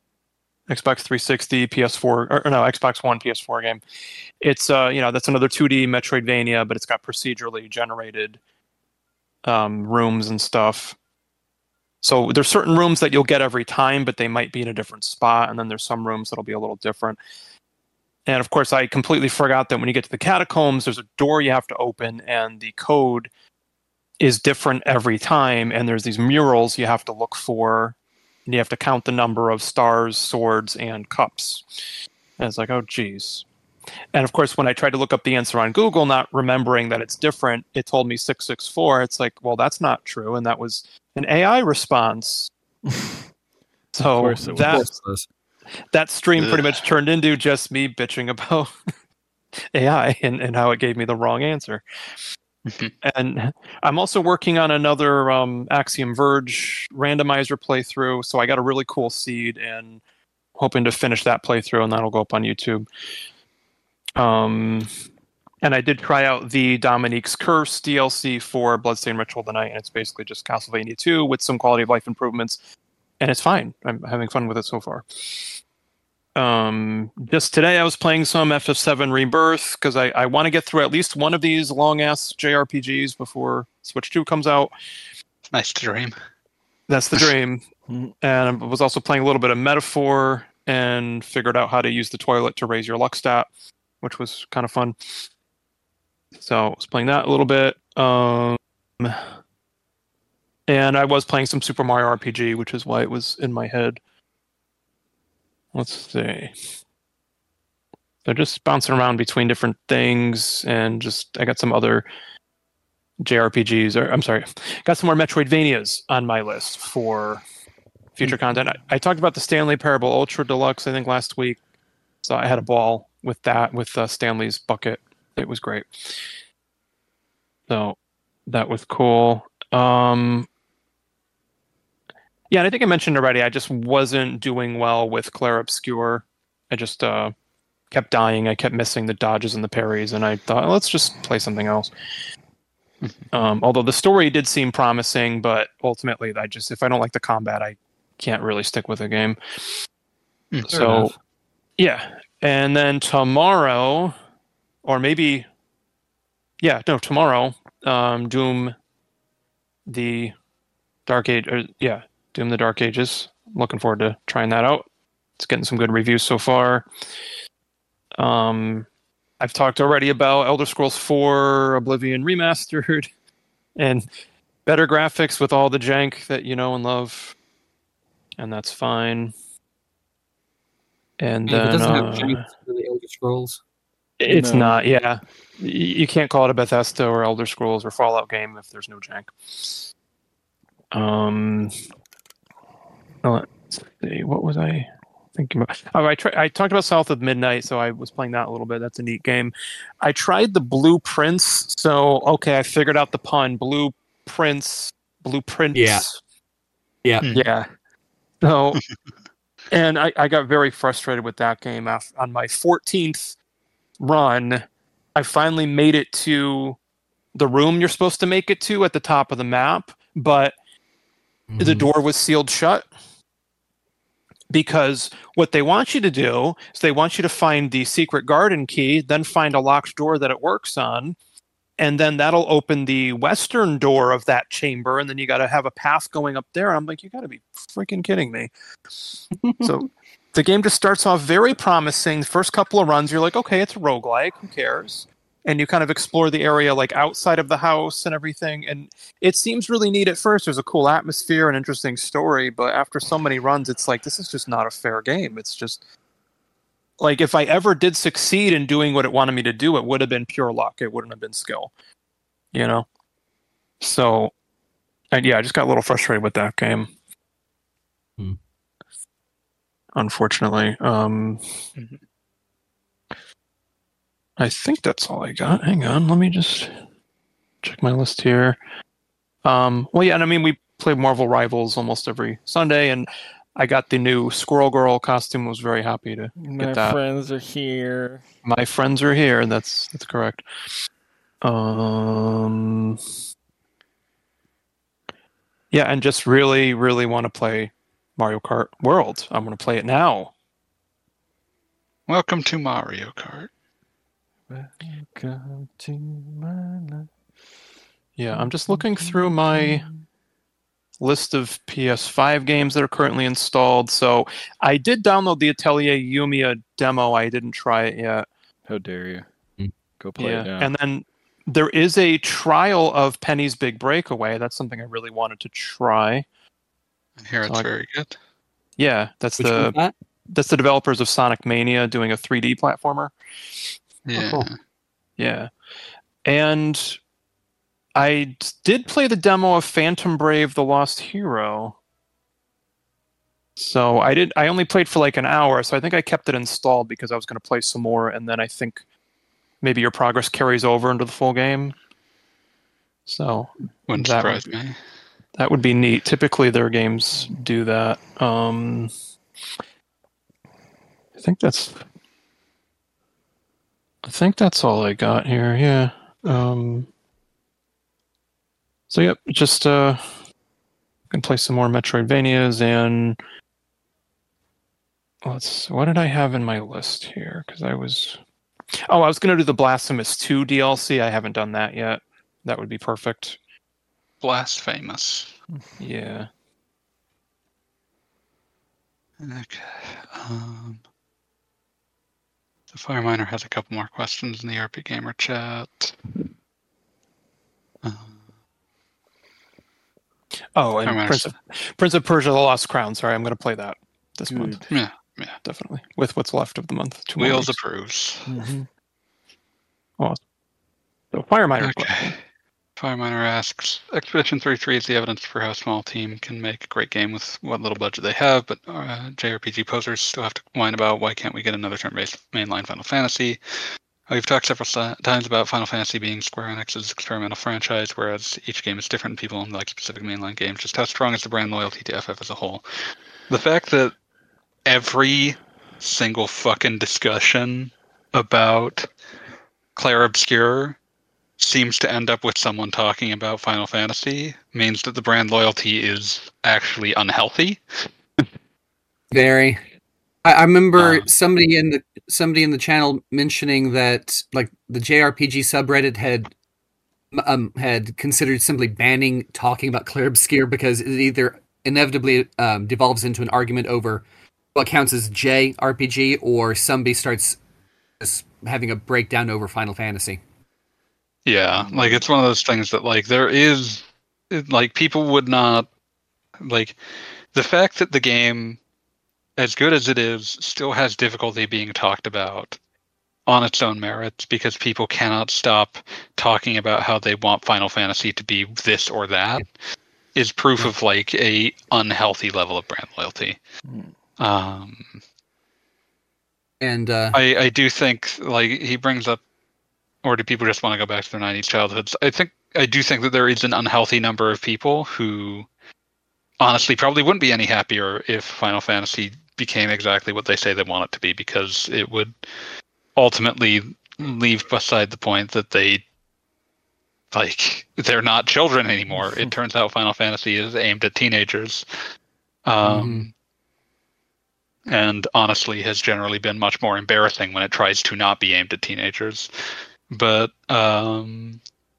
360, PS4, or no, Xbox One, PS4 game. It's that's another 2D Metroidvania, but it's got procedurally generated rooms and stuff. So there's certain rooms that you'll get every time, but they might be in a different spot, and then there's some rooms that'll be a little different. And of course, I completely forgot that when you get to the catacombs, there's a door you have to open, and the code is different every time, and there's these murals you have to look for, and you have to count the number of stars, swords, and cups. And it's like, oh, geez. And of course, when I tried to look up the answer on Google, not remembering that it's different, it told me 664. It's like, well, that's not true, and that was an AI response. So that stream pretty much turned into just me bitching about AI and how it gave me the wrong answer. And I'm also working on another Axiom Verge randomizer playthrough, so I got a really cool seed and hoping to finish that playthrough, and that'll go up on YouTube. And I did try out the Dominique's Curse DLC for Bloodstained Ritual of the Night, and it's basically just Castlevania 2 with some quality of life improvements, and it's fine. I'm having fun with it so far. Just today I was playing some FF7 Rebirth because I want to get through at least one of these long-ass JRPGs before Switch 2 comes out. Nice dream. That's the dream. And I was also playing a little bit of Metaphor and figured out how to use the toilet to raise your luck stat, which was kind of fun. So I was playing that a little bit. And I was playing some Super Mario RPG, which is why it was in my head. Let's see. They're just bouncing around between different things, and I got some other JRPGs, got some more Metroidvanias on my list for future content. I talked about the Stanley Parable Ultra Deluxe, I think, last week. So I had a ball with that, with Stanley's Bucket. It was great. So that was cool. Yeah, and I think I mentioned already, I just wasn't doing well with Clair Obscur. I just kept dying. I kept missing the dodges and the parries, and I thought, let's just play something else. Although the story did seem promising, but ultimately, if I don't like the combat, I can't really stick with the game. Fair So, enough. yeah. And then tomorrow, or maybe, tomorrow, Doom the Dark Age, Doom the Dark Ages. I'm looking forward to trying that out. It's getting some good reviews so far. I've talked already about Elder Scrolls 4 Oblivion Remastered and better graphics with all the jank that you know and love. And that's fine. And If it then doesn't have jank, it's really Elder Scrolls. it's No. not, yeah. You can't call it a Bethesda or Elder Scrolls or Fallout game if there's no jank. Let's see, what was I thinking about? Oh, I talked about South of Midnight, so I was playing that a little bit. That's a neat game. I tried the Blueprints, so okay, I figured out the pun. Blueprints. Yeah. Yeah. So, and I got very frustrated with that game. On my 14th run, I finally made it to the room you're supposed to make it to at the top of the map, but the door was sealed shut. Because what they want you to do is they want you to find the secret garden key, then find a locked door that it works on, and then that'll open the western door of that chamber, and then you got to have a path going up there. I'm like, you got to be freaking kidding me. So the game just starts off very promising. The first couple of runs, you're like, okay, it's a roguelike, who cares? And you kind of explore the area like outside of the house and everything. And it seems really neat at first. There's a cool atmosphere and interesting story, but after so many runs, it's like, this is just not a fair game. It's just like, if I ever did succeed in doing what it wanted me to do, it would have been pure luck. It wouldn't have been skill, you know? So, and yeah, I just got a little frustrated with that game. Unfortunately. I think that's all I got. Hang on, let me just check my list here. Well, yeah, and I mean, we play Marvel Rivals almost every Sunday, and I got the new Squirrel Girl costume. Was very happy to get that. My friends are here. My friends are here. That's correct. Yeah, and just really, really want to play Mario Kart World. I'm going to play it now. Welcome to Mario Kart. Welcome to my life. Yeah, I'm just looking through my list of PS5 games that are currently installed. So I did download the Atelier Yumiya demo. I didn't try it yet. How dare you? Go play it now. And then there is a trial of Penny's Big Breakaway. That's something I really wanted to try. I hear it's very good. Yeah, that's Which one's that? that's the developers of Sonic Mania doing a 3D platformer. Yeah. cool. Yeah. And I did play the demo of Phantom Brave: The Lost Hero. So I only played for like an hour, so I think I kept it installed because I was going to play some more, and then I think maybe your progress carries over into the full game. So Wouldn't that surprise me. That would be neat. Typically their games do that. I think that's all I got here. Yeah. So yep, just can play some more Metroidvanias, and what did I have in my list here? Because I was going to do the Blasphemous 2 DLC. I haven't done that yet. That would be perfect. Blasphemous. Yeah. Okay. The Fireminer has a couple more questions in the RP Gamer chat. And Prince of Persia: The Lost Crown. Sorry, I'm going to play that this month. Yeah, Definitely. With what's left of the month. Wheels approves. Mm-hmm. Awesome. So Fireminer. Okay. Fireminer asks, Expedition 33 is the evidence for how a small team can make a great game with what little budget they have, but JRPG posers still have to whine about why can't we get another turn-based mainline Final Fantasy. We've talked several times about Final Fantasy being Square Enix's experimental franchise, whereas each game is different and people like specific mainline games. Just how strong is the brand loyalty to FF as a whole? The fact that every single fucking discussion about Clair Obscur seems to end up with someone talking about Final Fantasy means that the brand loyalty is actually unhealthy. Very. I remember somebody in the channel mentioning that like the JRPG subreddit had considered simply banning talking about Clair Obscur because it either inevitably devolves into an argument over what counts as JRPG or somebody starts just having a breakdown over Final Fantasy. Yeah, like it's one of those things that like there is like people would not like the fact that the game, as good as it is, still has difficulty being talked about on its own merits because people cannot stop talking about how they want Final Fantasy to be this or that is proof of like a unhealthy level of brand loyalty. And I do think like he brings up, or do people just want to go back to their 90s childhoods? I do think that there is an unhealthy number of people who honestly probably wouldn't be any happier if Final Fantasy became exactly what they say they want it to be, because it would ultimately leave beside the point that they're not children anymore. It turns out Final Fantasy is aimed at teenagers. And honestly has generally been much more embarrassing when it tries to not be aimed at teenagers. But I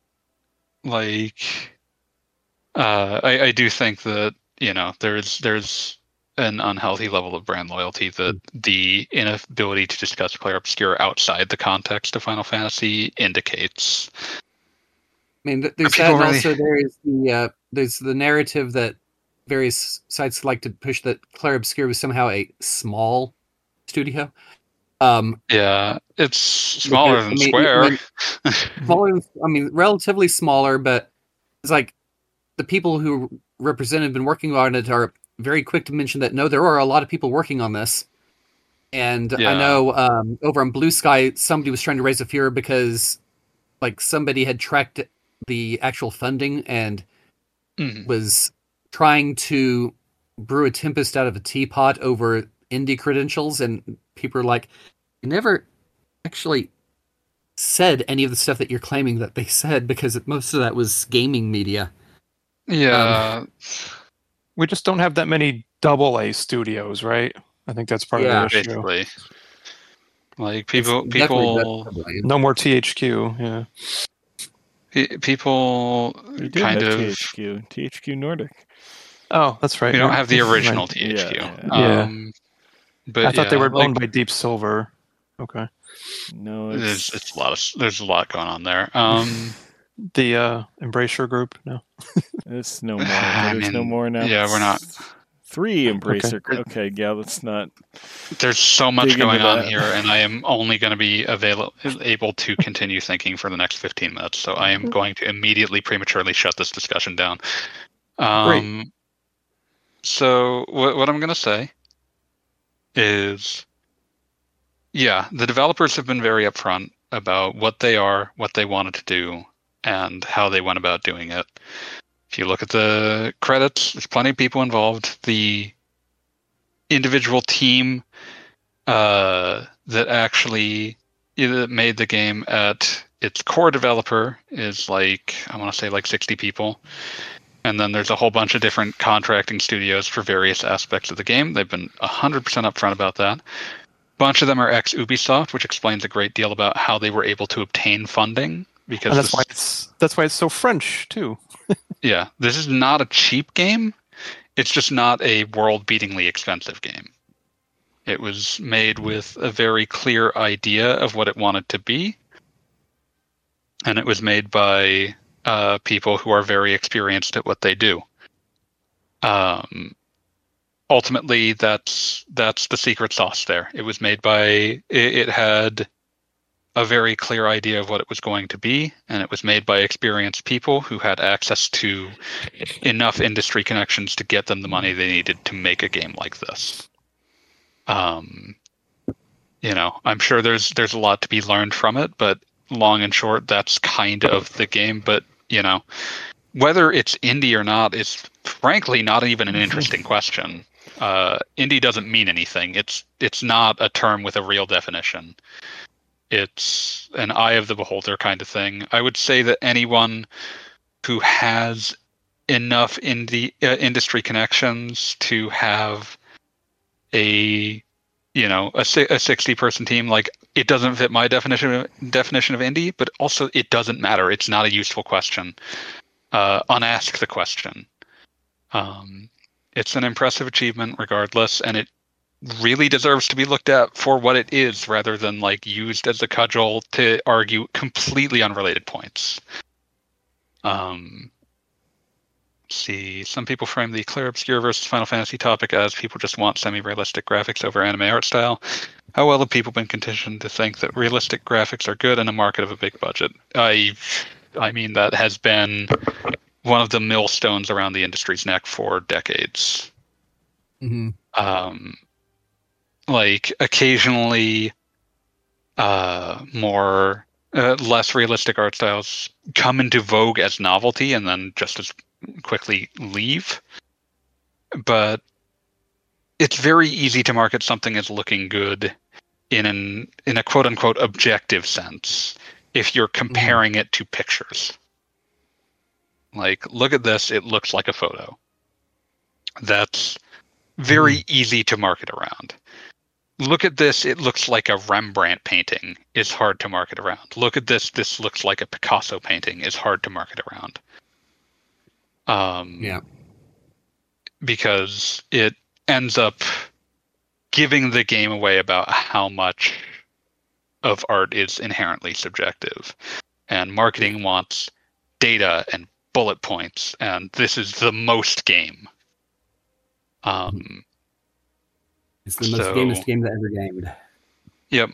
do think that, you know, there's an unhealthy level of brand loyalty that the inability to discuss Clair Obscur outside the context of Final Fantasy indicates. I mean, there's that, and also there's the narrative that various sites like to push that Clair Obscur was somehow a small studio. Yeah, it's smaller than Square. Relatively smaller, but it's like the people who represented been working on it are very quick to mention that no, there are a lot of people working on this. And I know over on Blue Sky, somebody was trying to raise a furor because like somebody had tracked the actual funding and was trying to brew a tempest out of a teapot over indie credentials, and people are like, you never actually said any of the stuff that you're claiming that they said, because most of that was gaming media. Yeah. We just don't have that many AA studios, right? I think that's part of the issue. Basically. Like people no more THQ, yeah. People kind of THQ Nordic. Oh, that's right. We don't have the original THQ. Yeah. But I thought they were owned by Deep Silver. Okay. No, there's a lot going on there. The Embracer Group, no. It's no more. There's no more now. Yeah, we're not. 3 Embracer. Okay, yeah, let's not. There's so much going on here, and I am only going to be able to continue thinking for the next 15 minutes. So I am going to immediately prematurely shut this discussion down. Great. So what I'm going to say is, yeah, the developers have been very upfront about what they are, what they wanted to do, and how they went about doing it. If you look at the credits, there's plenty of people involved. The individual team that actually made the game at its core developer is I want to say 60 people. And then there's a whole bunch of different contracting studios for various aspects of the game. They've been 100% upfront about that. A bunch of them are ex-Ubisoft, which explains a great deal about how they were able to obtain funding. Because that's why it's so French too. Yeah, this is not a cheap game. It's just not a world-beatingly expensive game. It was made with a very clear idea of what it wanted to be, and it was made by people who are very experienced at what they do. Ultimately, that's the secret sauce there. It was made by it had a very clear idea of what it was going to be, and it was made by experienced people who had access to enough industry connections to get them the money they needed to make a game like this. I'm sure there's a lot to be learned from it, but long and short, that's kind of the game. But, whether it's indie or not is frankly not even an interesting question. Indie doesn't mean anything. It's not a term with a real definition. It's an eye of the beholder kind of thing. I would say that anyone who has enough industry connections to have a 60-person team, like, it doesn't fit my definition of indie, but also it doesn't matter. It's not a useful question. Unask the question. It's an impressive achievement regardless, and it really deserves to be looked at for what it is, rather than like used as a cudgel to argue completely unrelated points. See, some people frame the Clair Obscur versus Final Fantasy topic as people just want semi-realistic graphics over anime art style. How well have people been conditioned to think that realistic graphics are good in a market of a big budget? I mean, that has been one of the millstones around the industry's neck for decades. Mm-hmm. Like, occasionally more less realistic art styles come into vogue as novelty and then just as quickly leave. But it's very easy to market something as looking good in a quote unquote objective sense if you're comparing it to pictures. Like, look at this, it looks like a photo. That's very easy to market around. Look at this, it looks like a Rembrandt painting, is hard to market around. Look at this, this looks like a Picasso painting, is hard to market around. Because it ends up giving the game away about how much of art is inherently subjective. And marketing wants data and bullet points, and this is the most game. It's the most gamest game that ever gamed. Yep.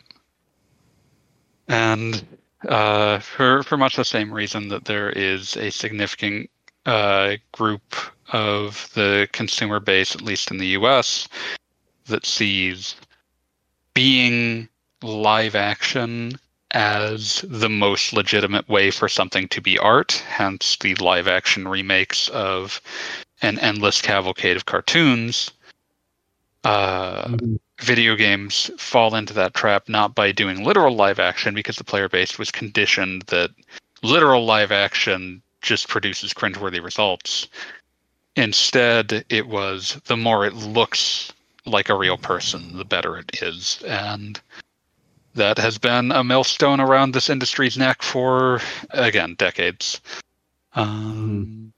And for much the same reason that there is a significant group of the consumer base, at least in the US, that sees being live action as the most legitimate way for something to be art, hence the live action remakes of an endless cavalcade of cartoons. Video games fall into that trap not by doing literal live action, because the player base was conditioned that literal live action just produces cringeworthy results. Instead, it was the more it looks like a real person, the better it is. And that has been a millstone around this industry's neck for, again, decades. Let's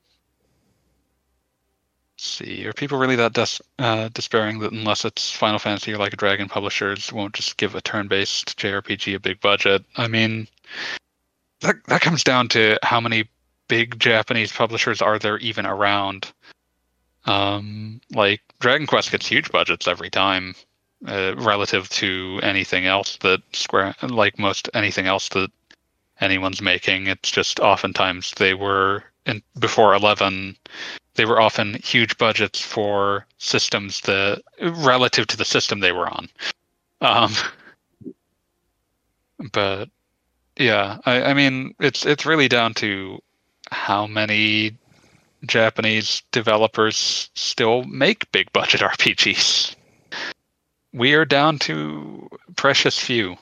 see, are people really that despairing that unless it's Final Fantasy or Like a Dragon, publishers won't just give a turn-based JRPG a big budget? I mean, that comes down to how many big Japanese publishers are there even around. Like, Dragon Quest gets huge budgets every time, relative to anything else that most anything else that anyone's making. It's just oftentimes before 11, they were often huge budgets for systems that relative to the system they were on. But yeah, I mean, it's really down to how many Japanese developers still make big budget RPGs. We are down to precious few.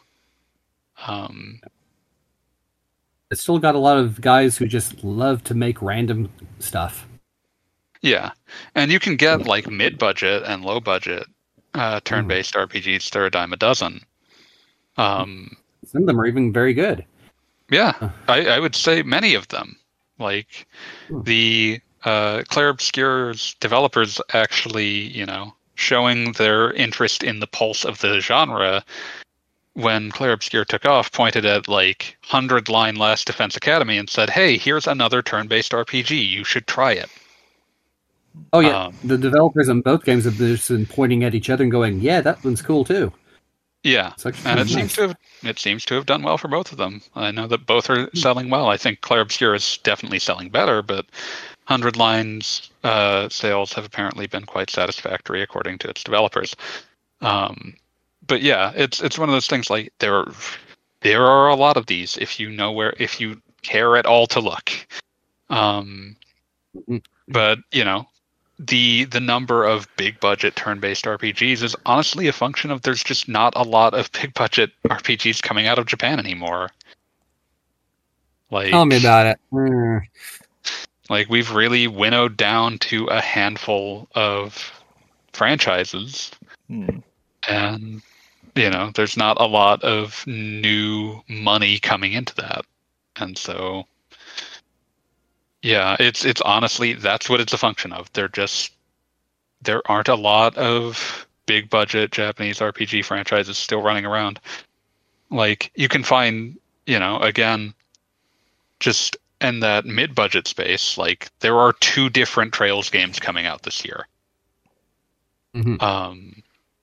It's still got a lot of guys who just love to make random stuff. Yeah, and you can get like mid-budget and low-budget turn-based RPGs. They're a dime a dozen. Some of them are even very good. Yeah, I would say many of them. Like the Clair Obscur's developers actually, showing their interest in the pulse of the genre when Clair Obscur took off, pointed at like 100-line Last Defense Academy and said, "Hey, here's another turn-based RPG. You should try it." Oh yeah, the developers in both games have just been pointing at each other and going, "Yeah, that one's cool too." Yeah, and it seems to have done well for both of them. I know that both are selling well. I think Clair Obscur is definitely selling better, but 100 Lines sales have apparently been quite satisfactory according to its developers. But yeah, it's one of those things, like there are a lot of these if you care at all to look. But the number of big budget turn-based RPGs is honestly a function of there's just not a lot of big budget RPGs coming out of Japan anymore. Like, Tell me about it. Mm. Like, we've really winnowed down to a handful of franchises, and there's not a lot of new money coming into that, and so. Yeah, it's honestly, that's what it's a function of. There aren't a lot of big budget Japanese RPG franchises still running around. Like, you can find, again, just in that mid-budget space, like, there are 2 different Trails games coming out this year. Mm-hmm.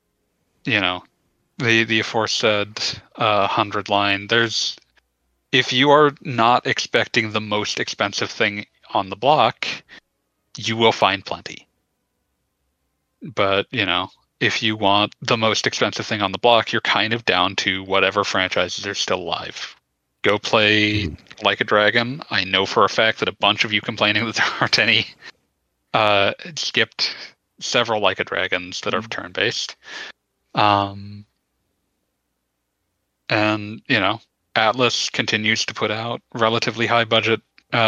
The aforesaid 100 line, if you are not expecting the most expensive thing on the block, you will find plenty. But, if you want the most expensive thing on the block, you're kind of down to whatever franchises are still alive. Go play Like a Dragon. I know for a fact that a bunch of you complaining that there aren't any skipped several Like a Dragons that are turn-based. And, Atlas continues to put out relatively high budget,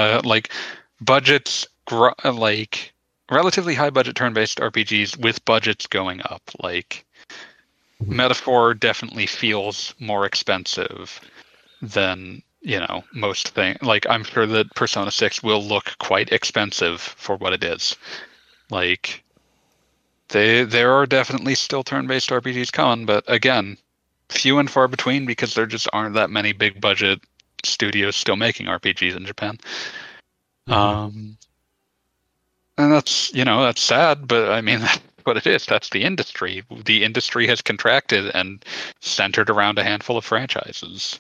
relatively high budget turn-based RPGs with budgets going up. Like, Metaphor definitely feels more expensive than most things. Like, I'm sure that Persona 6 will look quite expensive for what it is. Like, there are definitely still turn-based RPGs coming, but again, few and far between because there just aren't that many big budget studios still making RPGs in Japan. And that's sad, but I mean, that's what it is. That's the industry. The industry has contracted and centered around a handful of franchises.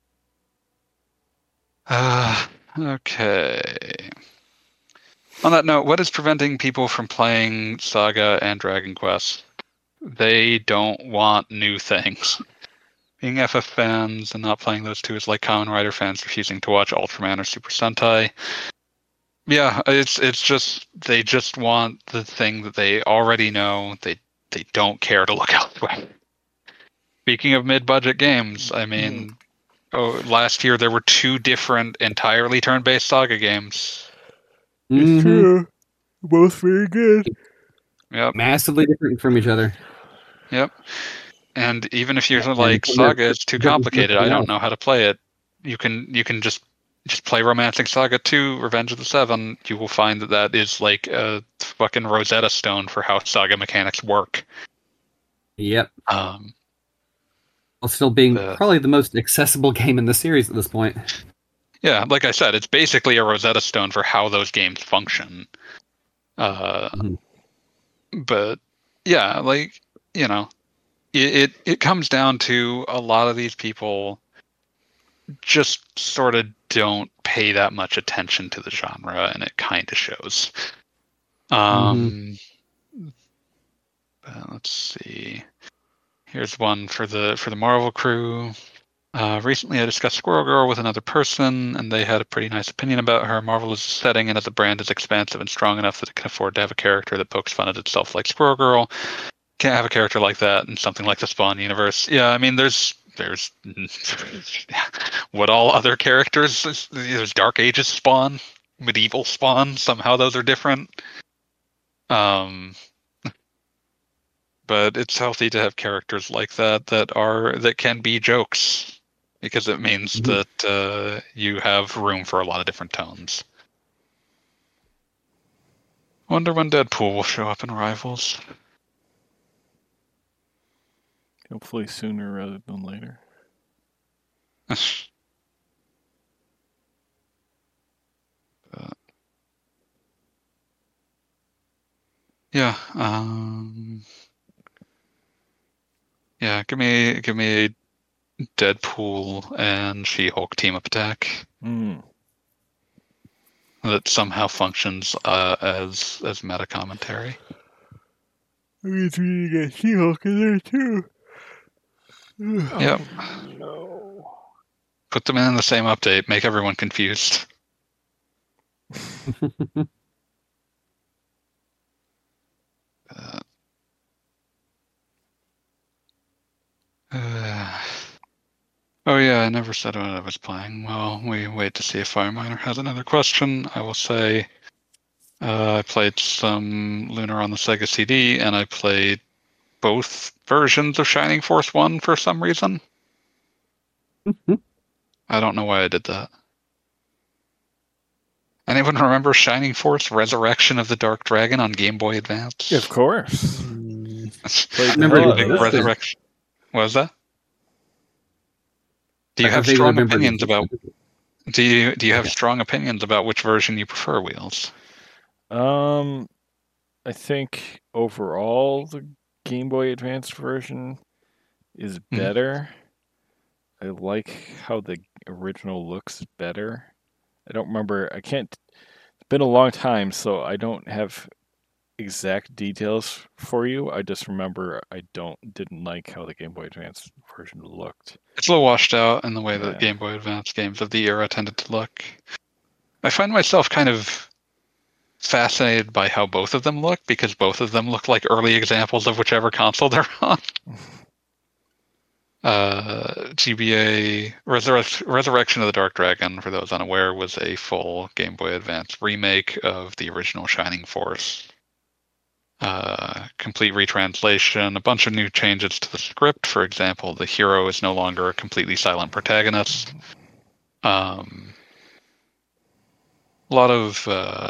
Okay. On that note, what is preventing people from playing Saga and Dragon Quest? They don't want new things. Being FF fans and not playing those 2 is like Kamen Rider fans refusing to watch Ultraman or Super Sentai. Yeah, it's just they just want the thing that they already know. They don't care to look elsewhere. Speaking of mid-budget games, I mean, last year there were 2 different entirely turn-based Saga games. It's true. Both very good. Yep. Massively different from each other. Yep. And even if you're like, Saga is too complicated, I don't know how to play it, you can just play Romancing Saga 2, Revenge of the Seven. You will find that is like a fucking Rosetta Stone for how Saga mechanics work. Yep. While still being probably the most accessible game in the series at this point. Yeah, like I said, it's basically a Rosetta Stone for how those games function. But yeah, like, it comes down to a lot of these people just sort of don't pay that much attention to the genre, and it kind of shows. Let's see. Here's one for the Marvel crew. Recently, I discussed Squirrel Girl with another person, and they had a pretty nice opinion about her. Marvel is a setting, and as a brand is expansive and strong enough that it can afford to have a character that pokes fun at itself like Squirrel Girl. Can't have a character like that in something like the Spawn universe. Yeah, I mean, there's what all other characters? There's Dark Ages Spawn, Medieval Spawn. Somehow those are different. But it's healthy to have characters like that can be jokes, because it means that you have room for a lot of different tones. Wonder when Deadpool will show up in Rivals. Hopefully sooner rather than later. Yeah. Yeah. Give me a Deadpool and She-Hulk team-up attack that somehow functions as meta commentary. I guess we need to get She-Hulk in there too. Yep. No. Put them in the same update. Make everyone confused. Oh yeah, I never said what I was playing. Well, we wait to see if Fireminer has another question. I will say I played some Lunar on the Sega CD, and I played both versions of Shining Force 1 for some reason. I don't know why I did that. Anyone remember Shining Force Resurrection of the Dark Dragon on Game Boy Advance? Yeah, of course. Played the remember hell it out of Big that. Resurrection. What was that? Do you I have vaguely strong remember it opinions about? existed. Do you have strong opinions about which version you prefer, Wheels? I think overall the Game Boy Advance version is better. I like how the original looks better. I don't remember. I can't. It's been a long time, so I don't have exact details for you. I just remember I didn't like how the Game Boy Advance version looked. It's a little washed out in the way that Yeah. Game Boy Advance games of the era tended to look. I find myself kind of fascinated by how both of them look, because both of them look like early examples of whichever console they're on. GBA Resurrection of the Dark Dragon, for those unaware, was a full Game Boy Advance remake of the original Shining Force. Complete retranslation, a bunch of new changes to the script. For example, the hero is no longer a completely silent protagonist. A lot of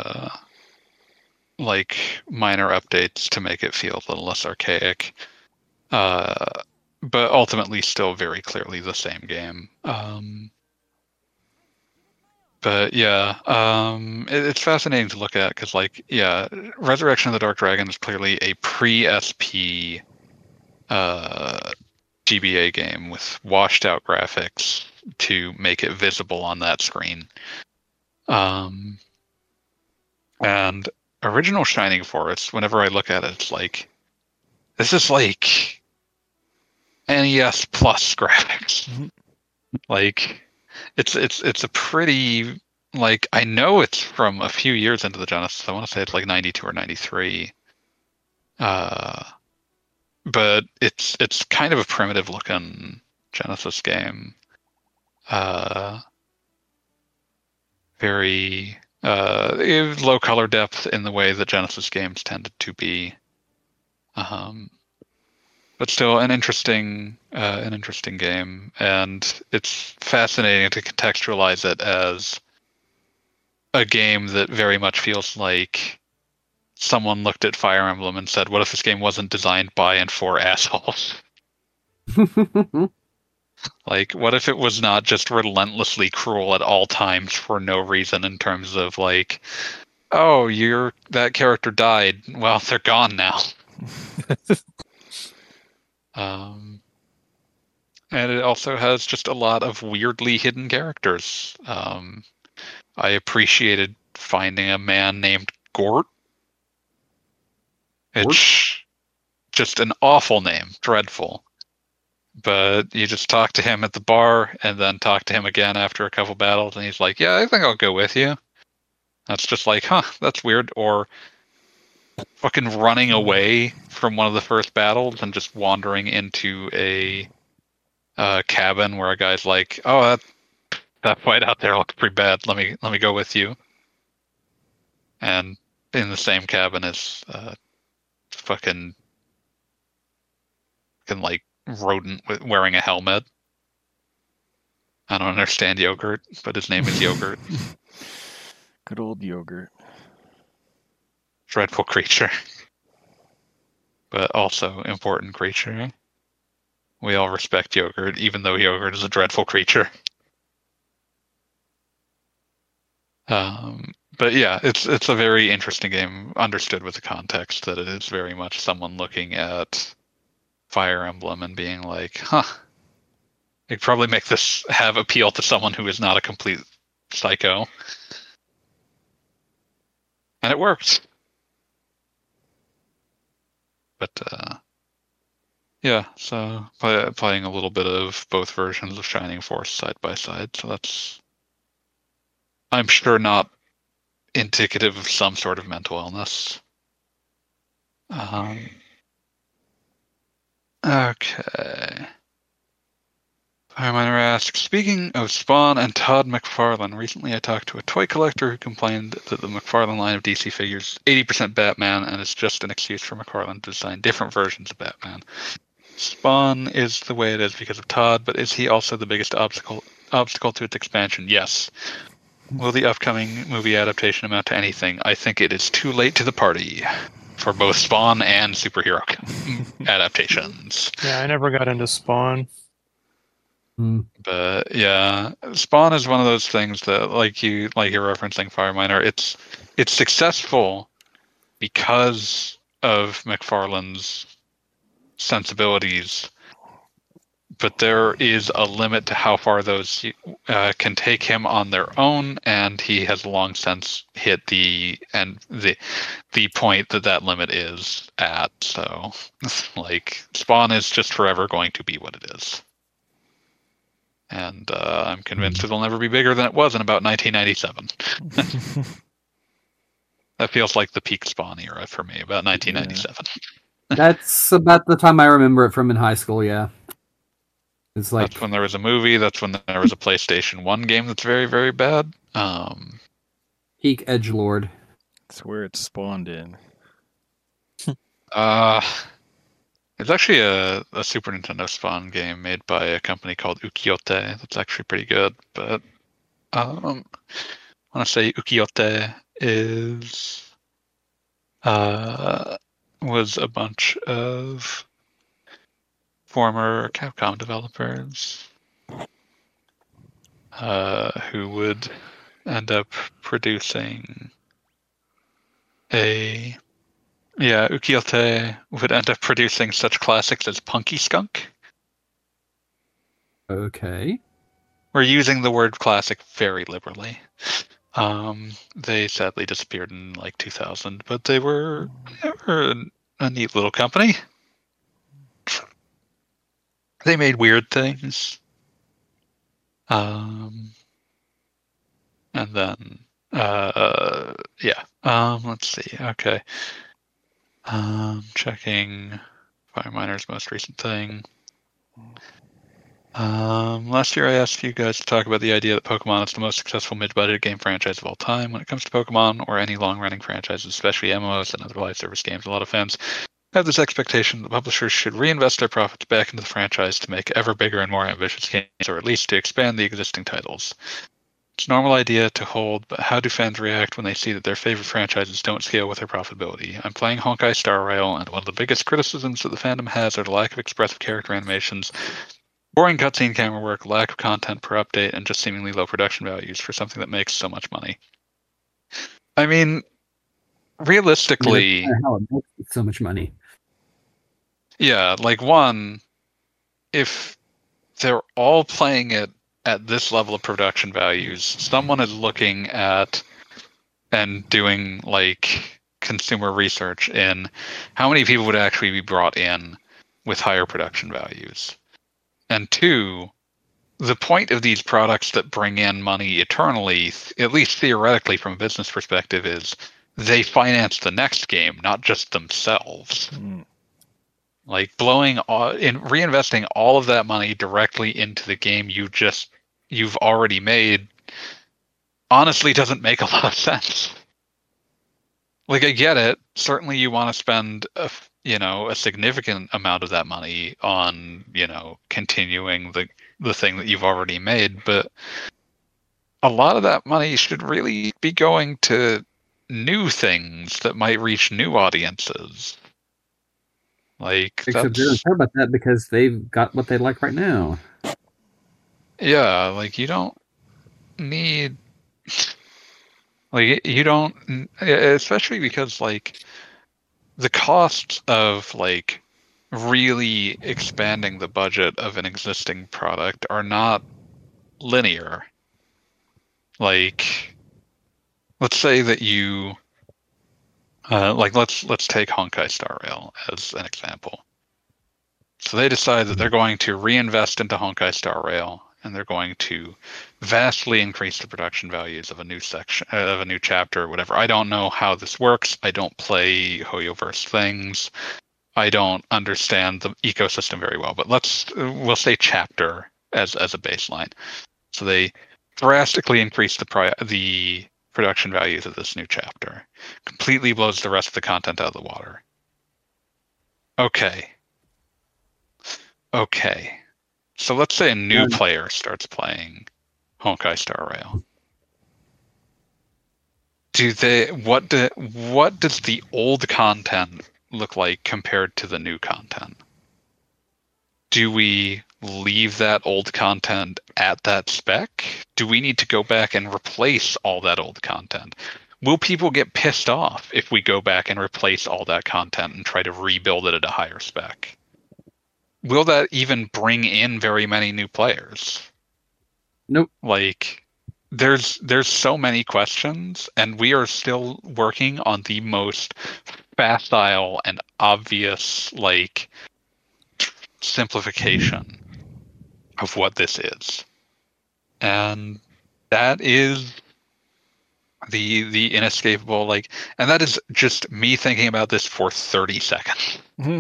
like minor updates to make it feel a little less archaic, but ultimately still very clearly the same game. But yeah, it's fascinating to look at because, like, yeah, Resurrection of the Dark Dragon is clearly a pre-SP GBA game with washed out graphics to make it visible on that screen. And original Shining Force, whenever I look at it, it's like, this is like NES Plus graphics. Like, it's a pretty, like, I know it's from a few years into the Genesis. I want to say it's like 92 or 93. But it's kind of a primitive looking Genesis game. Very low color depth in the way that Genesis games tended to be. But still an interesting game, and it's fascinating to contextualize it as a game that very much feels like someone looked at Fire Emblem and said, what if this game wasn't designed by and for assholes? Like, what if it was not just relentlessly cruel at all times for no reason, in terms of like, oh, that character died, well, they're gone now. And it also has just a lot of weirdly hidden characters. I appreciated finding a man named Gort. It's just an awful name, dreadful. But you just talk to him at the bar and then talk to him again after a couple battles, and he's like, yeah, I think I'll go with you. That's just like, huh, that's weird. Or fucking running away from one of the first battles and just wandering into a cabin where a guy's like, oh, that fight out there looks pretty bad. Let me go with you. And in the same cabin is fucking like rodent wearing a helmet. I don't understand Yogurt, but his name is Yogurt. Good old Yogurt. Dreadful creature. But also important creature. We all respect Yogurt, even though Yogurt is a dreadful creature. But yeah, it's a very interesting game, understood with the context that it is very much someone looking at Fire Emblem and being like, huh, they could probably make this have appeal to someone who is not a complete psycho. And it works. But yeah, so playing a little bit of both versions of Shining Force side by side, so that's, I'm sure, not indicative of some sort of mental illness. Okay. Fireminer asks, speaking of Spawn and Todd McFarlane, recently I talked to a toy collector who complained that the McFarlane line of DC figures 80% Batman, and it's just an excuse for McFarlane to design different versions of Batman. Spawn is the way it is because of Todd, but is he also the biggest obstacle to its expansion? Yes. Will the upcoming movie adaptation amount to anything? I think it is too late to the party for both Spawn and superhero adaptations. Yeah, I never got into Spawn. But yeah, Spawn is one of those things that, like you're referencing Fireminer, it's successful because of McFarlane's sensibilities, but there is a limit to how far those can take him on their own, and he has long since hit the point that limit is at. So, like, Spawn is just forever going to be what it is. And I'm convinced it'll never be bigger than it was in about 1997. That feels like the peak Spawn era for me, about 1997. That's about the time I remember it from in high school, yeah. It's like that's when there was a movie, that's when there was a PlayStation 1 game that's very, very bad. peak edgelord. That's where it spawned in. It's actually a Super Nintendo Spawn game made by a company called Ukiyote. That's actually pretty good, but I want to say Ukiyote was a bunch of former Capcom developers who would end up producing Ukiyote would end up producing such classics as Punky Skunk. Okay. We're using the word classic very liberally. They sadly disappeared in like 2000, but they were a neat little company. They made weird things. And then, let's see. Okay. Checking Fireminer's most recent thing. Last year I asked you guys to talk about the idea that Pokemon is the most successful mid-budget game franchise of all time. When it comes to Pokemon or any long-running franchises, especially MMOs and other live service games, a lot of fans have this expectation that publishers should reinvest their profits back into the franchise to make ever bigger and more ambitious games, or at least to expand the existing titles. It's a normal idea to hold, but how do fans react when they see that their favorite franchises don't scale with their profitability? I'm playing Honkai Star Rail, and one of the biggest criticisms that the fandom has are the lack of expressive character animations, boring cutscene camera work, lack of content per update, and just seemingly low production values for something that makes so much money. I mean, realistically... How it makes so much money. Yeah, like one, if they're all playing it at this level of production values, someone is looking at and doing like consumer research in how many people would actually be brought in with higher production values. And two, the point of these products that bring in money eternally, at least theoretically from a business perspective, is they finance the next game, not just themselves. Like reinvesting all of that money directly into the game you've already made honestly doesn't make a lot of sense. Like, I get it. Certainly you want to spend a significant amount of that money on, continuing the thing that you've already made, but a lot of that money should really be going to new things that might reach new audiences. Like, except they don't care about that because they've got what they like right now. Yeah, like you don't need, like you don't, especially because like the cost of like really expanding the budget of an existing product are not linear. Like, let's say that you. Let's take Honkai Star Rail as an example. So they decide that they're going to reinvest into Honkai Star Rail, and they're going to vastly increase the production values of a new section, of a new chapter, or whatever. I don't know how this works. I don't play Hoyoverse things. I don't understand the ecosystem very well. But we'll say chapter as a baseline. So they drastically increase the production values of this new chapter. Completely blows the rest of the content out of the water. Okay. So let's say a new player starts playing Honkai Star Rail. What does the old content look like compared to the new content? Do we leave that old content at that spec? Do we need to go back and replace all that old content? Will people get pissed off if we go back and replace all that content and try to rebuild it at a higher spec? Will that even bring in very many new players? Nope. Like, there's so many questions, and we are still working on the most facile and obvious, like, simplification of what this is. And that is the inescapable, like, and that is just me thinking about this for 30 seconds. Mm-hmm.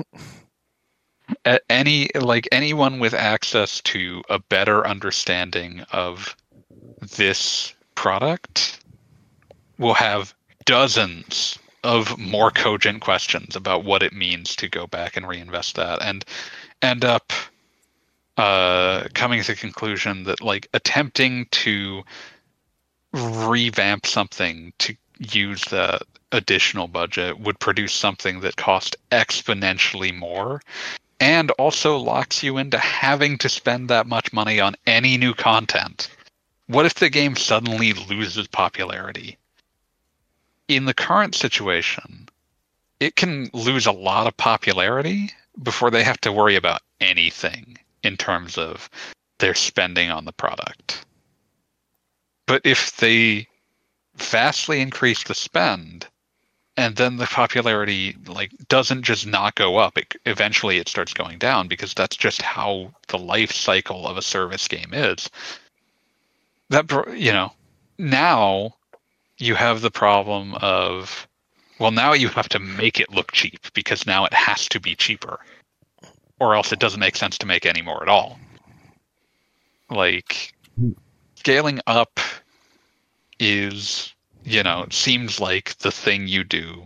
Anyone with access to a better understanding of this product will have dozens of more cogent questions about what it means to go back and reinvest that, and end up coming to the conclusion that, like, attempting to revamp something to use the additional budget would produce something that cost exponentially more, and also locks you into having to spend that much money on any new content. What if the game suddenly loses popularity? In the current situation, it can lose a lot of popularity before they have to worry about anything in terms of their spending on the product. But if they vastly increase the spend, and then the popularity, like, doesn't just not go up, eventually it starts going down, because that's just how the life cycle of a service game is. That, now you have the problem of, well, now you have to make it look cheap, because now it has to be cheaper, or else it doesn't make sense to make any more at all. Like, scaling up is, seems like the thing you do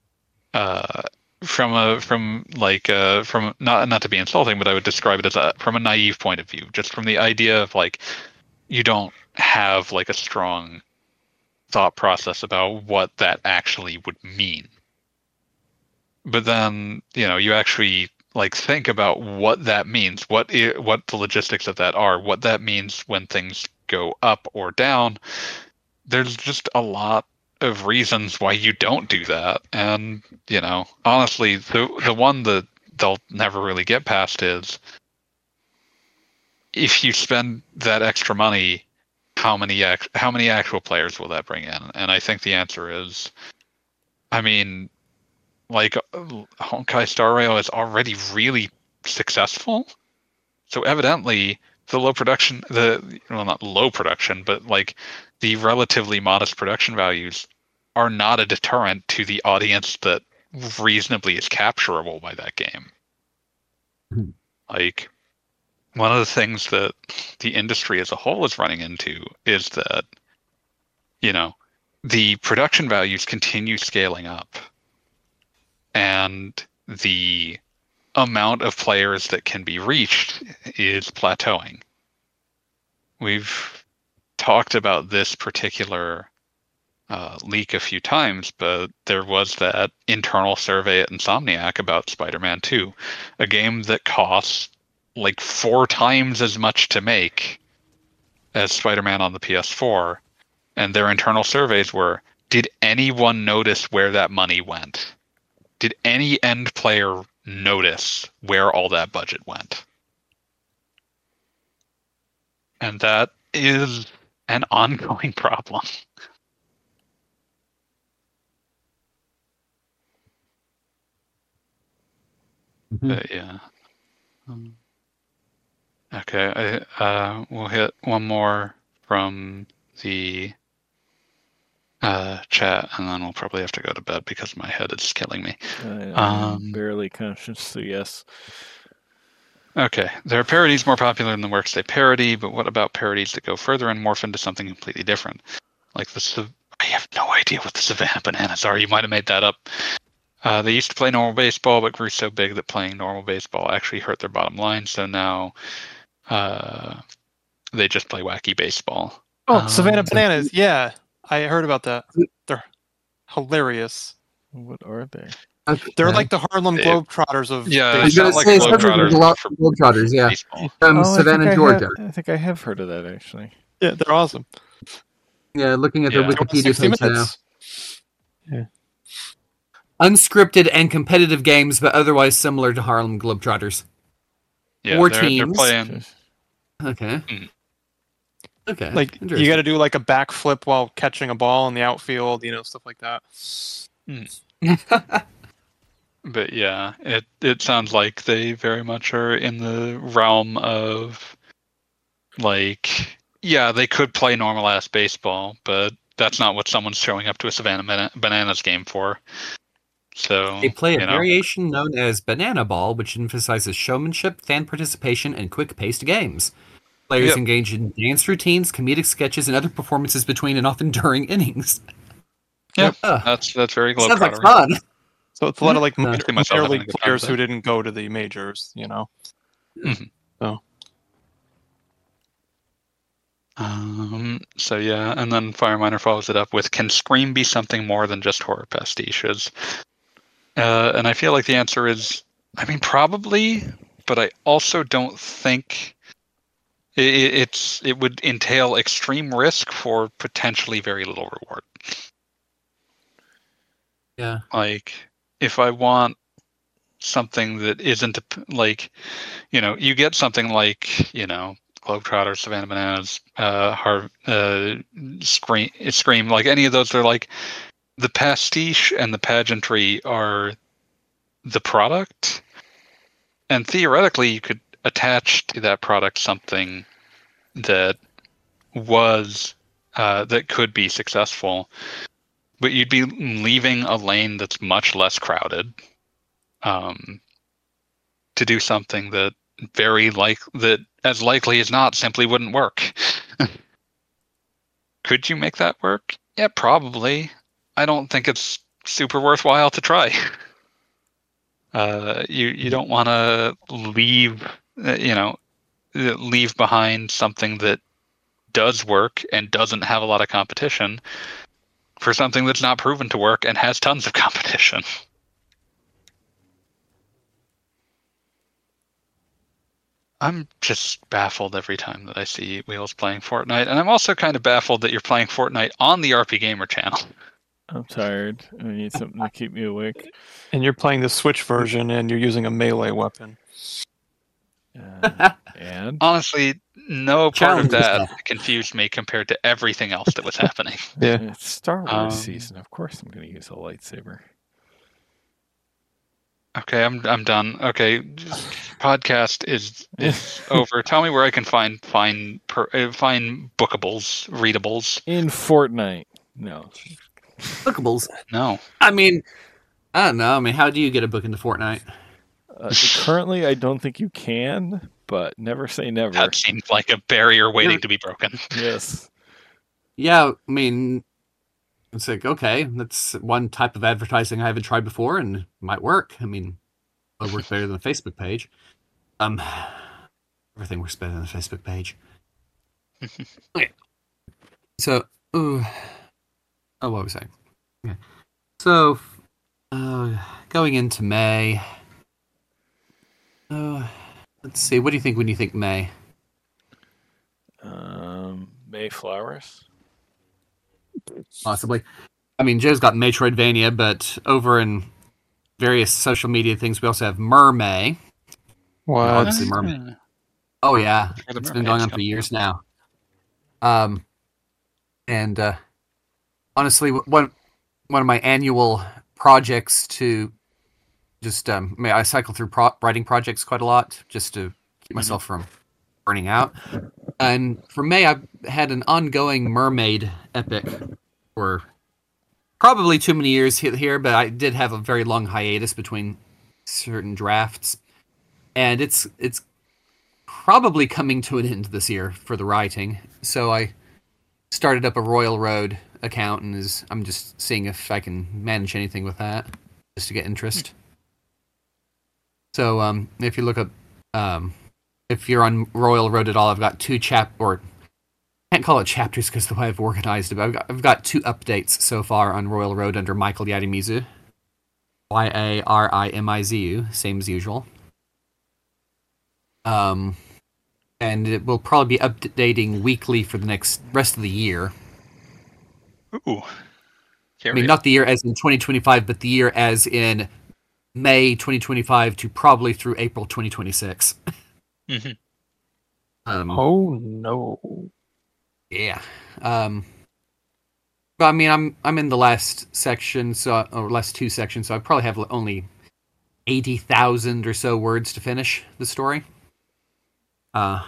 from not to be insulting, but I would describe it as from a naive point of view, just from the idea of, like, you don't have, like, a strong thought process about what that actually would mean. But then, you actually, like, think about what that means, what the logistics of that are, what that means when things go up or down. There's just a lot of reasons why you don't do that. And, honestly, the one that they'll never really get past is, if you spend that extra money, how many actual players will that bring in? And I think the answer is, like, Honkai Star Rail is already really successful. So evidently not low production, but, like, the relatively modest production values are not a deterrent to the audience that reasonably is capturable by that game. Like, one of the things that the industry as a whole is running into is that, the production values continue scaling up, and the amount of players that can be reached is plateauing. We've talked about this particular leak a few times, but there was that internal survey at Insomniac about Spider-Man 2, a game that costs like 4 times as much to make as Spider-Man on the PS4, and their internal surveys were, did anyone notice where that money went? Did any end player notice where all that budget went? And that is an ongoing problem. Yeah. Okay, we'll hit one more from the chat, and then we'll probably have to go to bed because my head is killing me. I'm barely conscious, so yes. Okay, there are parodies more popular than the works they parody, but what about parodies that go further and morph into something completely different? Like I have no idea what the Savannah Bananas are. You might have made that up. They used to play normal baseball, but grew so big that playing normal baseball actually hurt their bottom line. So now they just play wacky baseball. Oh, Savannah Bananas. Yeah, I heard about that. They're hilarious. What are they? They're like the Harlem Globetrotters of Yeah, He's it's gonna not like say Globetrotters Globetrotters, yeah. baseball. From Savannah, Georgia. I think I have heard of that actually. Yeah, they're awesome. Yeah, looking at their Yeah. Wikipedia 60 page now. minutes. Yeah. Unscripted and competitive games, but otherwise similar to Harlem Globetrotters. Yeah, Four they're teams. playing. Okay. Mm. Okay. Like you got to do like a backflip while catching a ball in the outfield, stuff like that. But yeah, it sounds like they very much are in the realm of like, yeah, they could play normal ass baseball, but that's not what someone's showing up to a Savannah Bananas game for. So They play a variation known as Banana Ball, which emphasizes showmanship, fan participation, and quick-paced games. Players engage in dance routines, comedic sketches, and other performances between and often during innings. Yeah, that's very Globetrotter. Sounds like fun. So it's a lot of like minor myself having league a good time players with who it. didn't go to the majors, Mhm. So So yeah, and then Fireminer follows it up with, can Scream be something more than just horror pastiches? And I feel like the answer is, I mean, probably, but I also don't think it would entail extreme risk for potentially very little reward. Yeah. Like, if I want something that isn't like, you get something like, Globetrotters, Savannah Bananas, Scream, like any of those, they're like, the pastiche and the pageantry are the product, and theoretically you could attach to that product something that was that could be successful, but you'd be leaving a lane that's much less crowded to do something that that as likely as not simply wouldn't work. Could you make that work? Yeah, probably. I don't think it's super worthwhile to try. You don't want to leave behind something that does work and doesn't have a lot of competition for something that's not proven to work and has tons of competition. I'm just baffled every time that I see Wheels playing Fortnite, and I'm also kind of baffled that you're playing Fortnite on the RP Gamer channel. I'm tired. I need something to keep me awake. and you're playing the Switch version and you're using a melee weapon. And Honestly, no part of Challenge that yourself. confused me compared to everything else that was happening. Yeah. it's Star Wars Um, season. Of course, I'm going to use a lightsaber. Okay, I'm done. Okay, podcast is over. Tell me where I can find bookables, readables. In Fortnite. No. Bookables. No. I mean, I don't know. I mean, how do you get a book into Fortnite? Currently, I don't think you can, but never say never. That seems like a barrier waiting to be broken. Yes. Yeah, I mean, it's like, okay, that's one type of advertising I haven't tried before and it might work. I mean, it'll work better than the Facebook page. Everything works better than the Facebook page. Okay. So, what was I saying? Okay. So, going into May. Let's see. What do you think when you think May? Mayflowers. Possibly. I mean, Joe's got Metroidvania, but over in various social media things, we also have Mermay. What? Obviously, Mermay. Oh yeah, Where the it's been going on mermaids for come years now. And honestly, one of my annual projects to just I cycle through writing projects quite a lot just to keep myself from burning out. And for May, I've had an ongoing mermaid epic for probably too many years here, but I did have a very long hiatus between certain drafts, and it's probably coming to an end this year for the writing. So I started up a Royal Road account, and I'm just seeing if I can manage anything with that, just to get interest. So if you look up, if you're on Royal Road at all, I've got I can't call it chapters because the way I've organized it, but I've got 2 updates so far on Royal Road under Michael Yadimizu. Yarimizu, same as usual. And it will probably be updating weekly for the rest of the year. Ooh. I mean, not the year as in 2025, but the year as in May 2025 to probably through April 2026. Mm-hmm. Oh no. Yeah. But I mean, I'm in the last section, or last 2 sections, so I probably have only 80,000 or so words to finish the story. Yeah.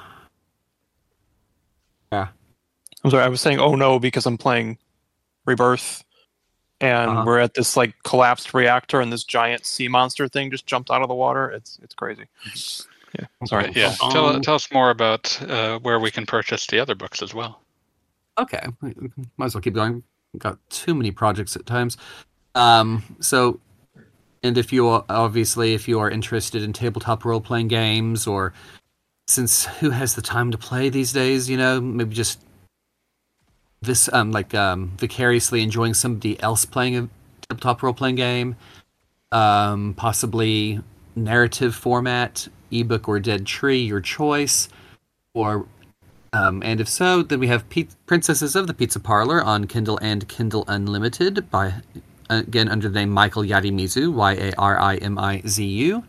I'm sorry, I was saying oh no because I'm playing Rebirth, and we're at this like collapsed reactor, and this giant sea monster thing just jumped out of the water. It's crazy. Yeah, I'm sorry. Right, yeah. Tell us more about where we can purchase the other books as well. Okay, might as well keep going. Got too many projects at times. So, and if you are interested in tabletop role-playing games, or since who has the time to play these days, maybe just this, vicariously enjoying somebody else playing a tabletop role-playing game, possibly narrative format, ebook or dead tree, your choice, or and if so, then we have Princesses of the Pizza Parlor on Kindle and Kindle Unlimited by, again, under the name Michael Yadimizu, Yarimizu.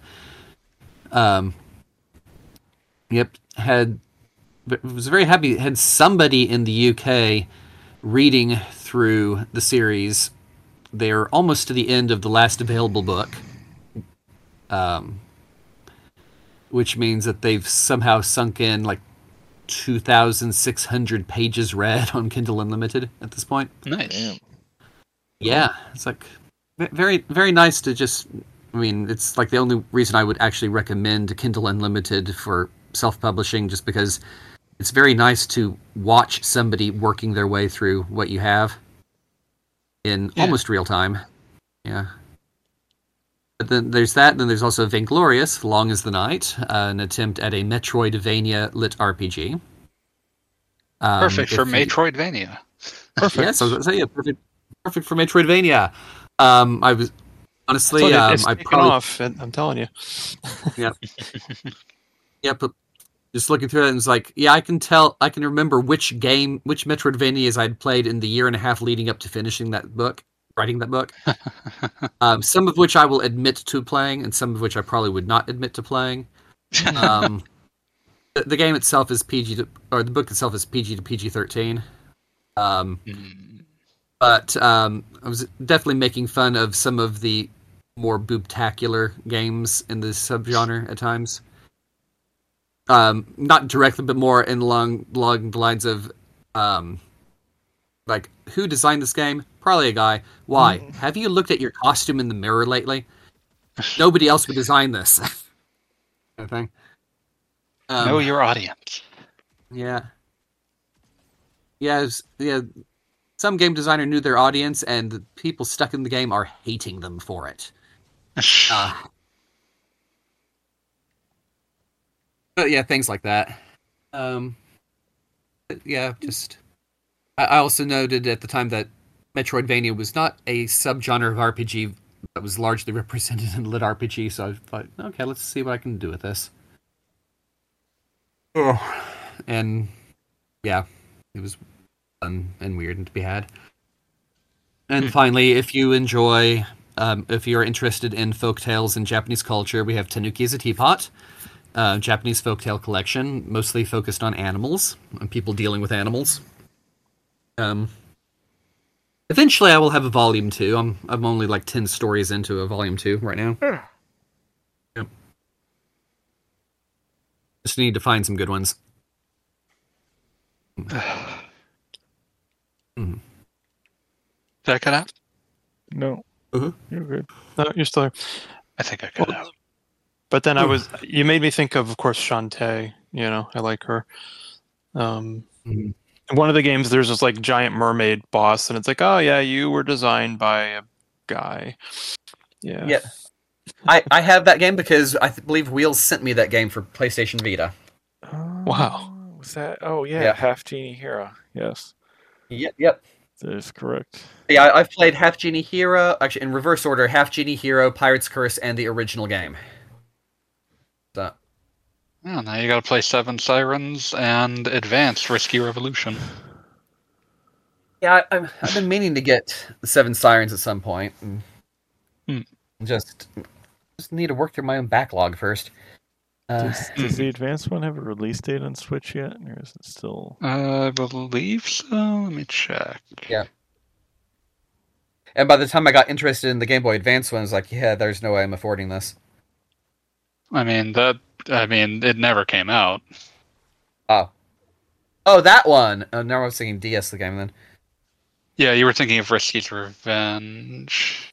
Was very happy, had somebody in the UK reading through the series. They're almost to the end of the last available book, which means that they've somehow sunk in like 2,600 pages read on Kindle Unlimited at this point. Nice. Damn. Yeah, it's like very, very nice to just. I mean, it's like the only reason I would actually recommend Kindle Unlimited for self-publishing, just because it's very nice to watch somebody working their way through what you have in almost real time. Yeah. But then there's that. Then there's also Vainglorious, Long as the Night, an attempt at a Metroidvania lit RPG. Perfect for Metroidvania. Perfect. Yes, I was going to say, perfect for Metroidvania. I was honestly, it's I taken probably off. I'm telling you. Yeah, but just looking through it, and it's like, I can remember which Metroidvanias I'd played in the year and a half leading up to finishing that book. Writing that book, some of which I will admit to playing, and some of which I probably would not admit to playing. The game itself is the book itself is PG to PG-13. But I was definitely making fun of some of the more boobtacular games in this subgenre at times. Not directly, but more along the lines of, like, who designed this game? Probably a guy. Why? Have you looked at your costume in the mirror lately? Nobody else would design this. Kind of thing. Know your audience. Yeah. Yeah. Some game designer knew their audience, and the people stuck in the game are hating them for it. But yeah, things like that. Yeah, just. I also noted at the time that Metroidvania was not a subgenre of RPG that was largely represented in lit RPG, so I thought, okay, let's see what I can do with this. And yeah, it was fun and weird to be had. And finally, if you're interested in folktales and Japanese culture, we have Tanuki as a Teapot, Japanese folktale collection, mostly focused on animals and people dealing with animals. Eventually I will have a volume 2. I'm only like 10 stories into a volume 2 right now. Yep. Just need to find some good ones. Did I cut out? No. Uh-huh. You're good. No, you're still there. I think I cut out. But then you made me think of course, Shantae. I like her. Mhm. In one of the games, there's this like giant mermaid boss, and it's like, oh yeah, you were designed by a guy. Yeah. Yeah. I have that game because I believe Wheels sent me that game for PlayStation Vita. Wow. Was that? Oh yeah, Yeah. Half Genie Hero. Yes, Yep. that is correct. Yeah, I've played Half Genie Hero, actually in reverse order, Half Genie Hero, Pirate's Curse, and the original game. So, Oh, now you got to play Seven Sirens and Advanced Risky Revolution. yeah, I've been meaning to get the Seven Sirens at some point. And just need to work through my own backlog first. Does the advanced one have a release date on Switch yet, or is it still? I believe so. Let me check. Yeah. And by the time I got interested in the Game Boy Advance one, I was like, yeah, there's no way I'm affording this. I mean, it never came out. Oh, that one! Oh, no, I was thinking DS the game then. Yeah, you were thinking of Risky's Revenge.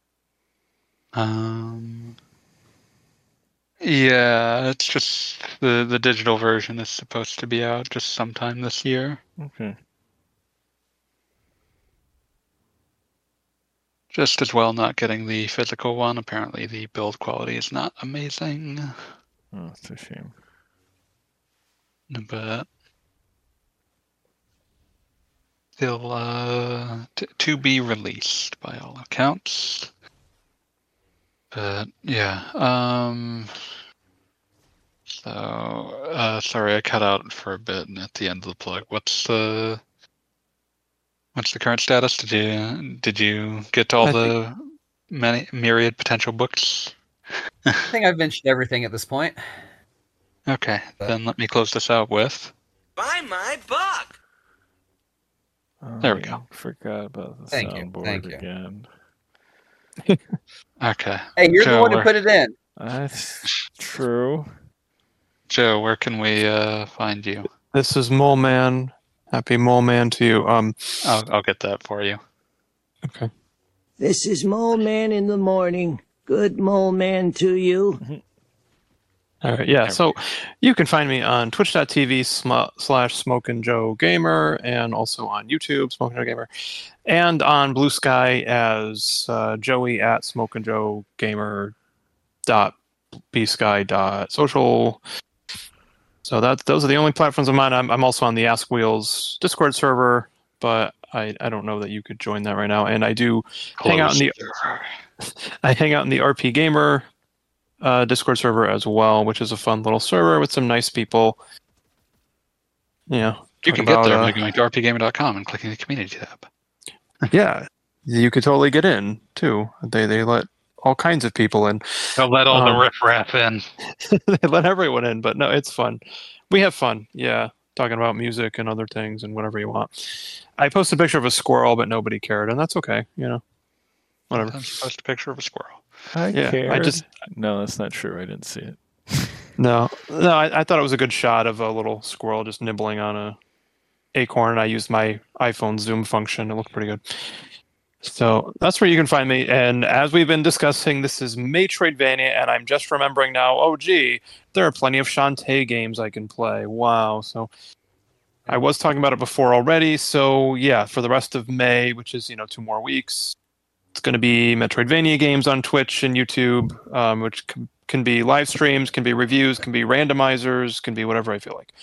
Yeah, it's just the digital version is supposed to be out just sometime this year. Okay. Just as well not getting the physical one. Apparently the build quality is not amazing. Oh, it's a shame. But they'll to be released by all accounts. But yeah, so sorry I cut out for a bit at the end of the plug. What's the current status? Did you get to all the many myriad potential books? I think I've mentioned everything at this point. Okay, then let me close this out with. Buy my book! There we go. Forgot about the Thank you, soundboard thank you. again. Okay. Hey, you're the Joe, one who put it in. That's true. Joe, where can we find you? This is Mole Man. Happy Mole Man to you. I'll get that for you. Okay. This is Mole Man in the morning. Good Mole Man to you. All right, yeah. So you can find me on twitch.tv/SmokinJoeGamer and also on YouTube, Smokin' Joe Gamer, and on Blue Sky as Joey at SmokinJoeGamer.bsky.social. So those are the only platforms I'm on. I'm also on the Ask Wheels Discord server, but I don't know that you could join that right now. And I do hang out in the RP Gamer Discord server as well, which is a fun little server with some nice people. Yeah, you can get there by going to rpgamer.com and clicking the community tab. Yeah, you could totally get in too. They let all kinds of people in. They'll let all the riffraff in. They let everyone in, but no, it's fun. We have fun. Yeah, talking about music and other things and whatever you want. I posted a picture of a squirrel, but nobody cared, and that's okay. Whatever. Post a picture of a squirrel. I cared. No, that's not true. I didn't see it. No. I thought it was a good shot of a little squirrel just nibbling on a acorn, and I used my iPhone zoom function. It looked pretty good. So that's where you can find me. And as we've been discussing, this is Metroidvania, and I'm just remembering now, oh, gee, there are plenty of Shantae games I can play. Wow. So I was talking about it before already. So yeah, for the rest of May, which is, 2 more weeks, it's going to be Metroidvania games on Twitch and YouTube, which can be live streams, can be reviews, can be randomizers, can be whatever I feel like.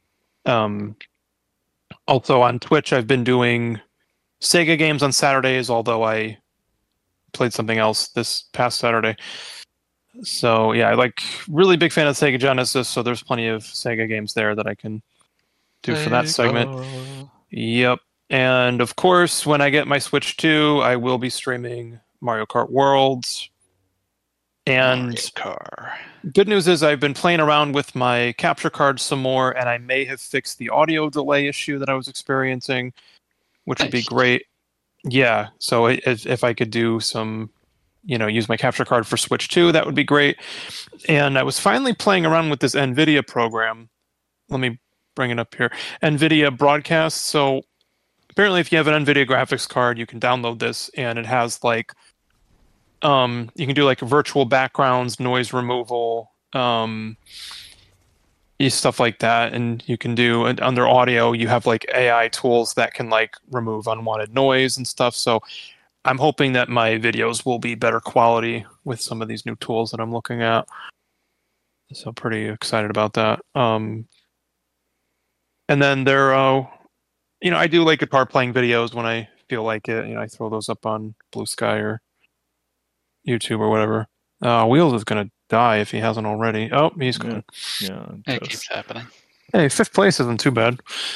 Also on Twitch, I've been doing Sega games on Saturdays, although I played something else this past Saturday. So yeah, really big fan of Sega Genesis, so there's plenty of Sega games there that I can do for that segment. Yep. And of course, when I get my Switch 2, I will be streaming Mario Kart Worlds. And good news is I've been playing around with my capture card some more, and I may have fixed the audio delay issue that I was experiencing, which would be great. Yeah, so if I could do some, use my capture card for Switch 2, that would be great. And I was finally playing around with this NVIDIA program. Let me bring it up here. NVIDIA Broadcast. So apparently if you have an NVIDIA graphics card, you can download this, and it has you can do virtual backgrounds, noise removal, stuff like that. And you can do under audio, you have like AI tools that can like remove unwanted noise and stuff. So I'm hoping that my videos will be better quality with some of these new tools that I'm looking at. So pretty excited about that. And then I do like guitar playing videos when I feel like it. I throw those up on Blue Sky or YouTube or whatever. Wheels is gonna die if he hasn't already. Oh, he's good. Yeah, It keeps happening. Hey, 5th place isn't too bad.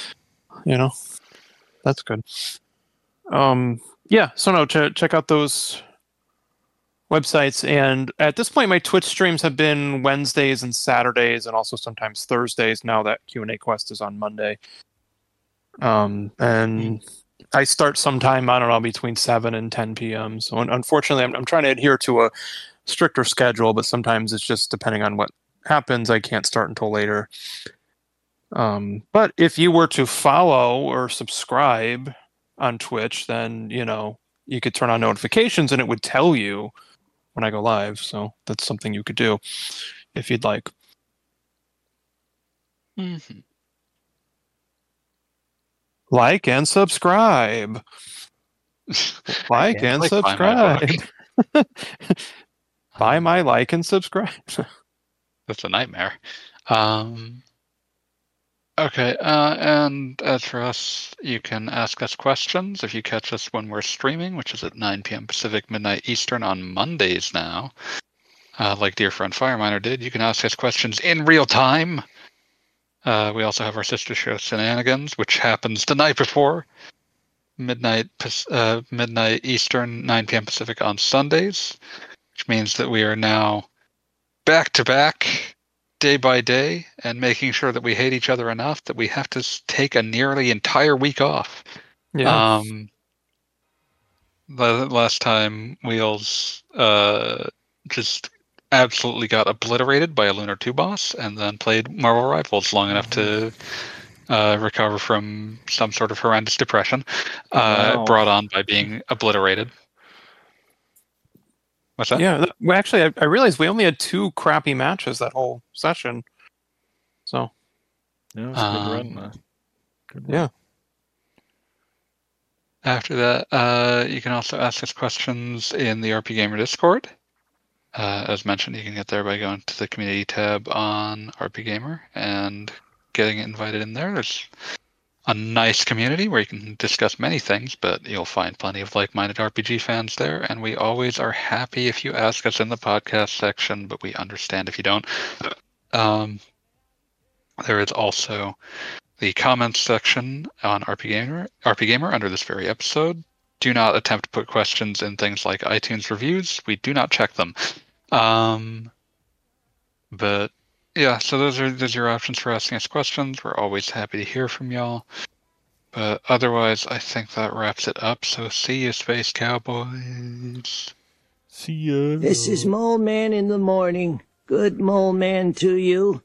That's good. Yeah. So no, check out those websites. And at this point, my Twitch streams have been Wednesdays and Saturdays, and also sometimes Thursdays. Now that Q&A Quest is on Monday. And I start sometime, I don't know, between 7 and 10 p.m. So unfortunately, I'm trying to adhere to a stricter schedule, but sometimes it's just depending on what happens, I can't start until later. But if you were to follow or subscribe on Twitch, then, you could turn on notifications and it would tell you when I go live. So that's something you could do if you'd like. Mm-hmm. Like and subscribe. Like and subscribe. Buy my like and subscribe. That's a nightmare. Okay, and as for us, you can ask us questions if you catch us when we're streaming, which is at 9 p.m. Pacific, midnight Eastern on Mondays now. Like dear friend Fireminer did, you can ask us questions in real time. We also have our sister show Shenanigans, which happens the night before, midnight Eastern, 9 p.m. Pacific on Sundays, which means that we are now back to back, day by day, and making sure that we hate each other enough that we have to take a nearly entire week off. Yeah. The last time Wheels just absolutely got obliterated by a Lunar 2 boss, and then played Marvel Rivals long enough to recover from some sort of horrendous depression brought on by being obliterated. What's that? Yeah, well, actually, I realized we only had 2 crappy matches that whole session. So, yeah, it's a good run. Good run. Yeah. After that, you can also ask us questions in the RP Gamer Discord. As mentioned, you can get there by going to the community tab on RP Gamer and getting invited in there. There's a nice community where you can discuss many things, but you'll find plenty of like-minded RPG fans there, and we always are happy if you ask us in the podcast section, but we understand if you don't. There is also the comments section on RP Gamer under this very episode. Do not attempt to put questions in things like iTunes reviews. We do not check them. But yeah, so those are your options for asking us questions. We're always happy to hear from y'all. But otherwise, I think that wraps it up. So see you, Space Cowboys. See ya. This is Mole Man in the morning. Good Mole Man to you.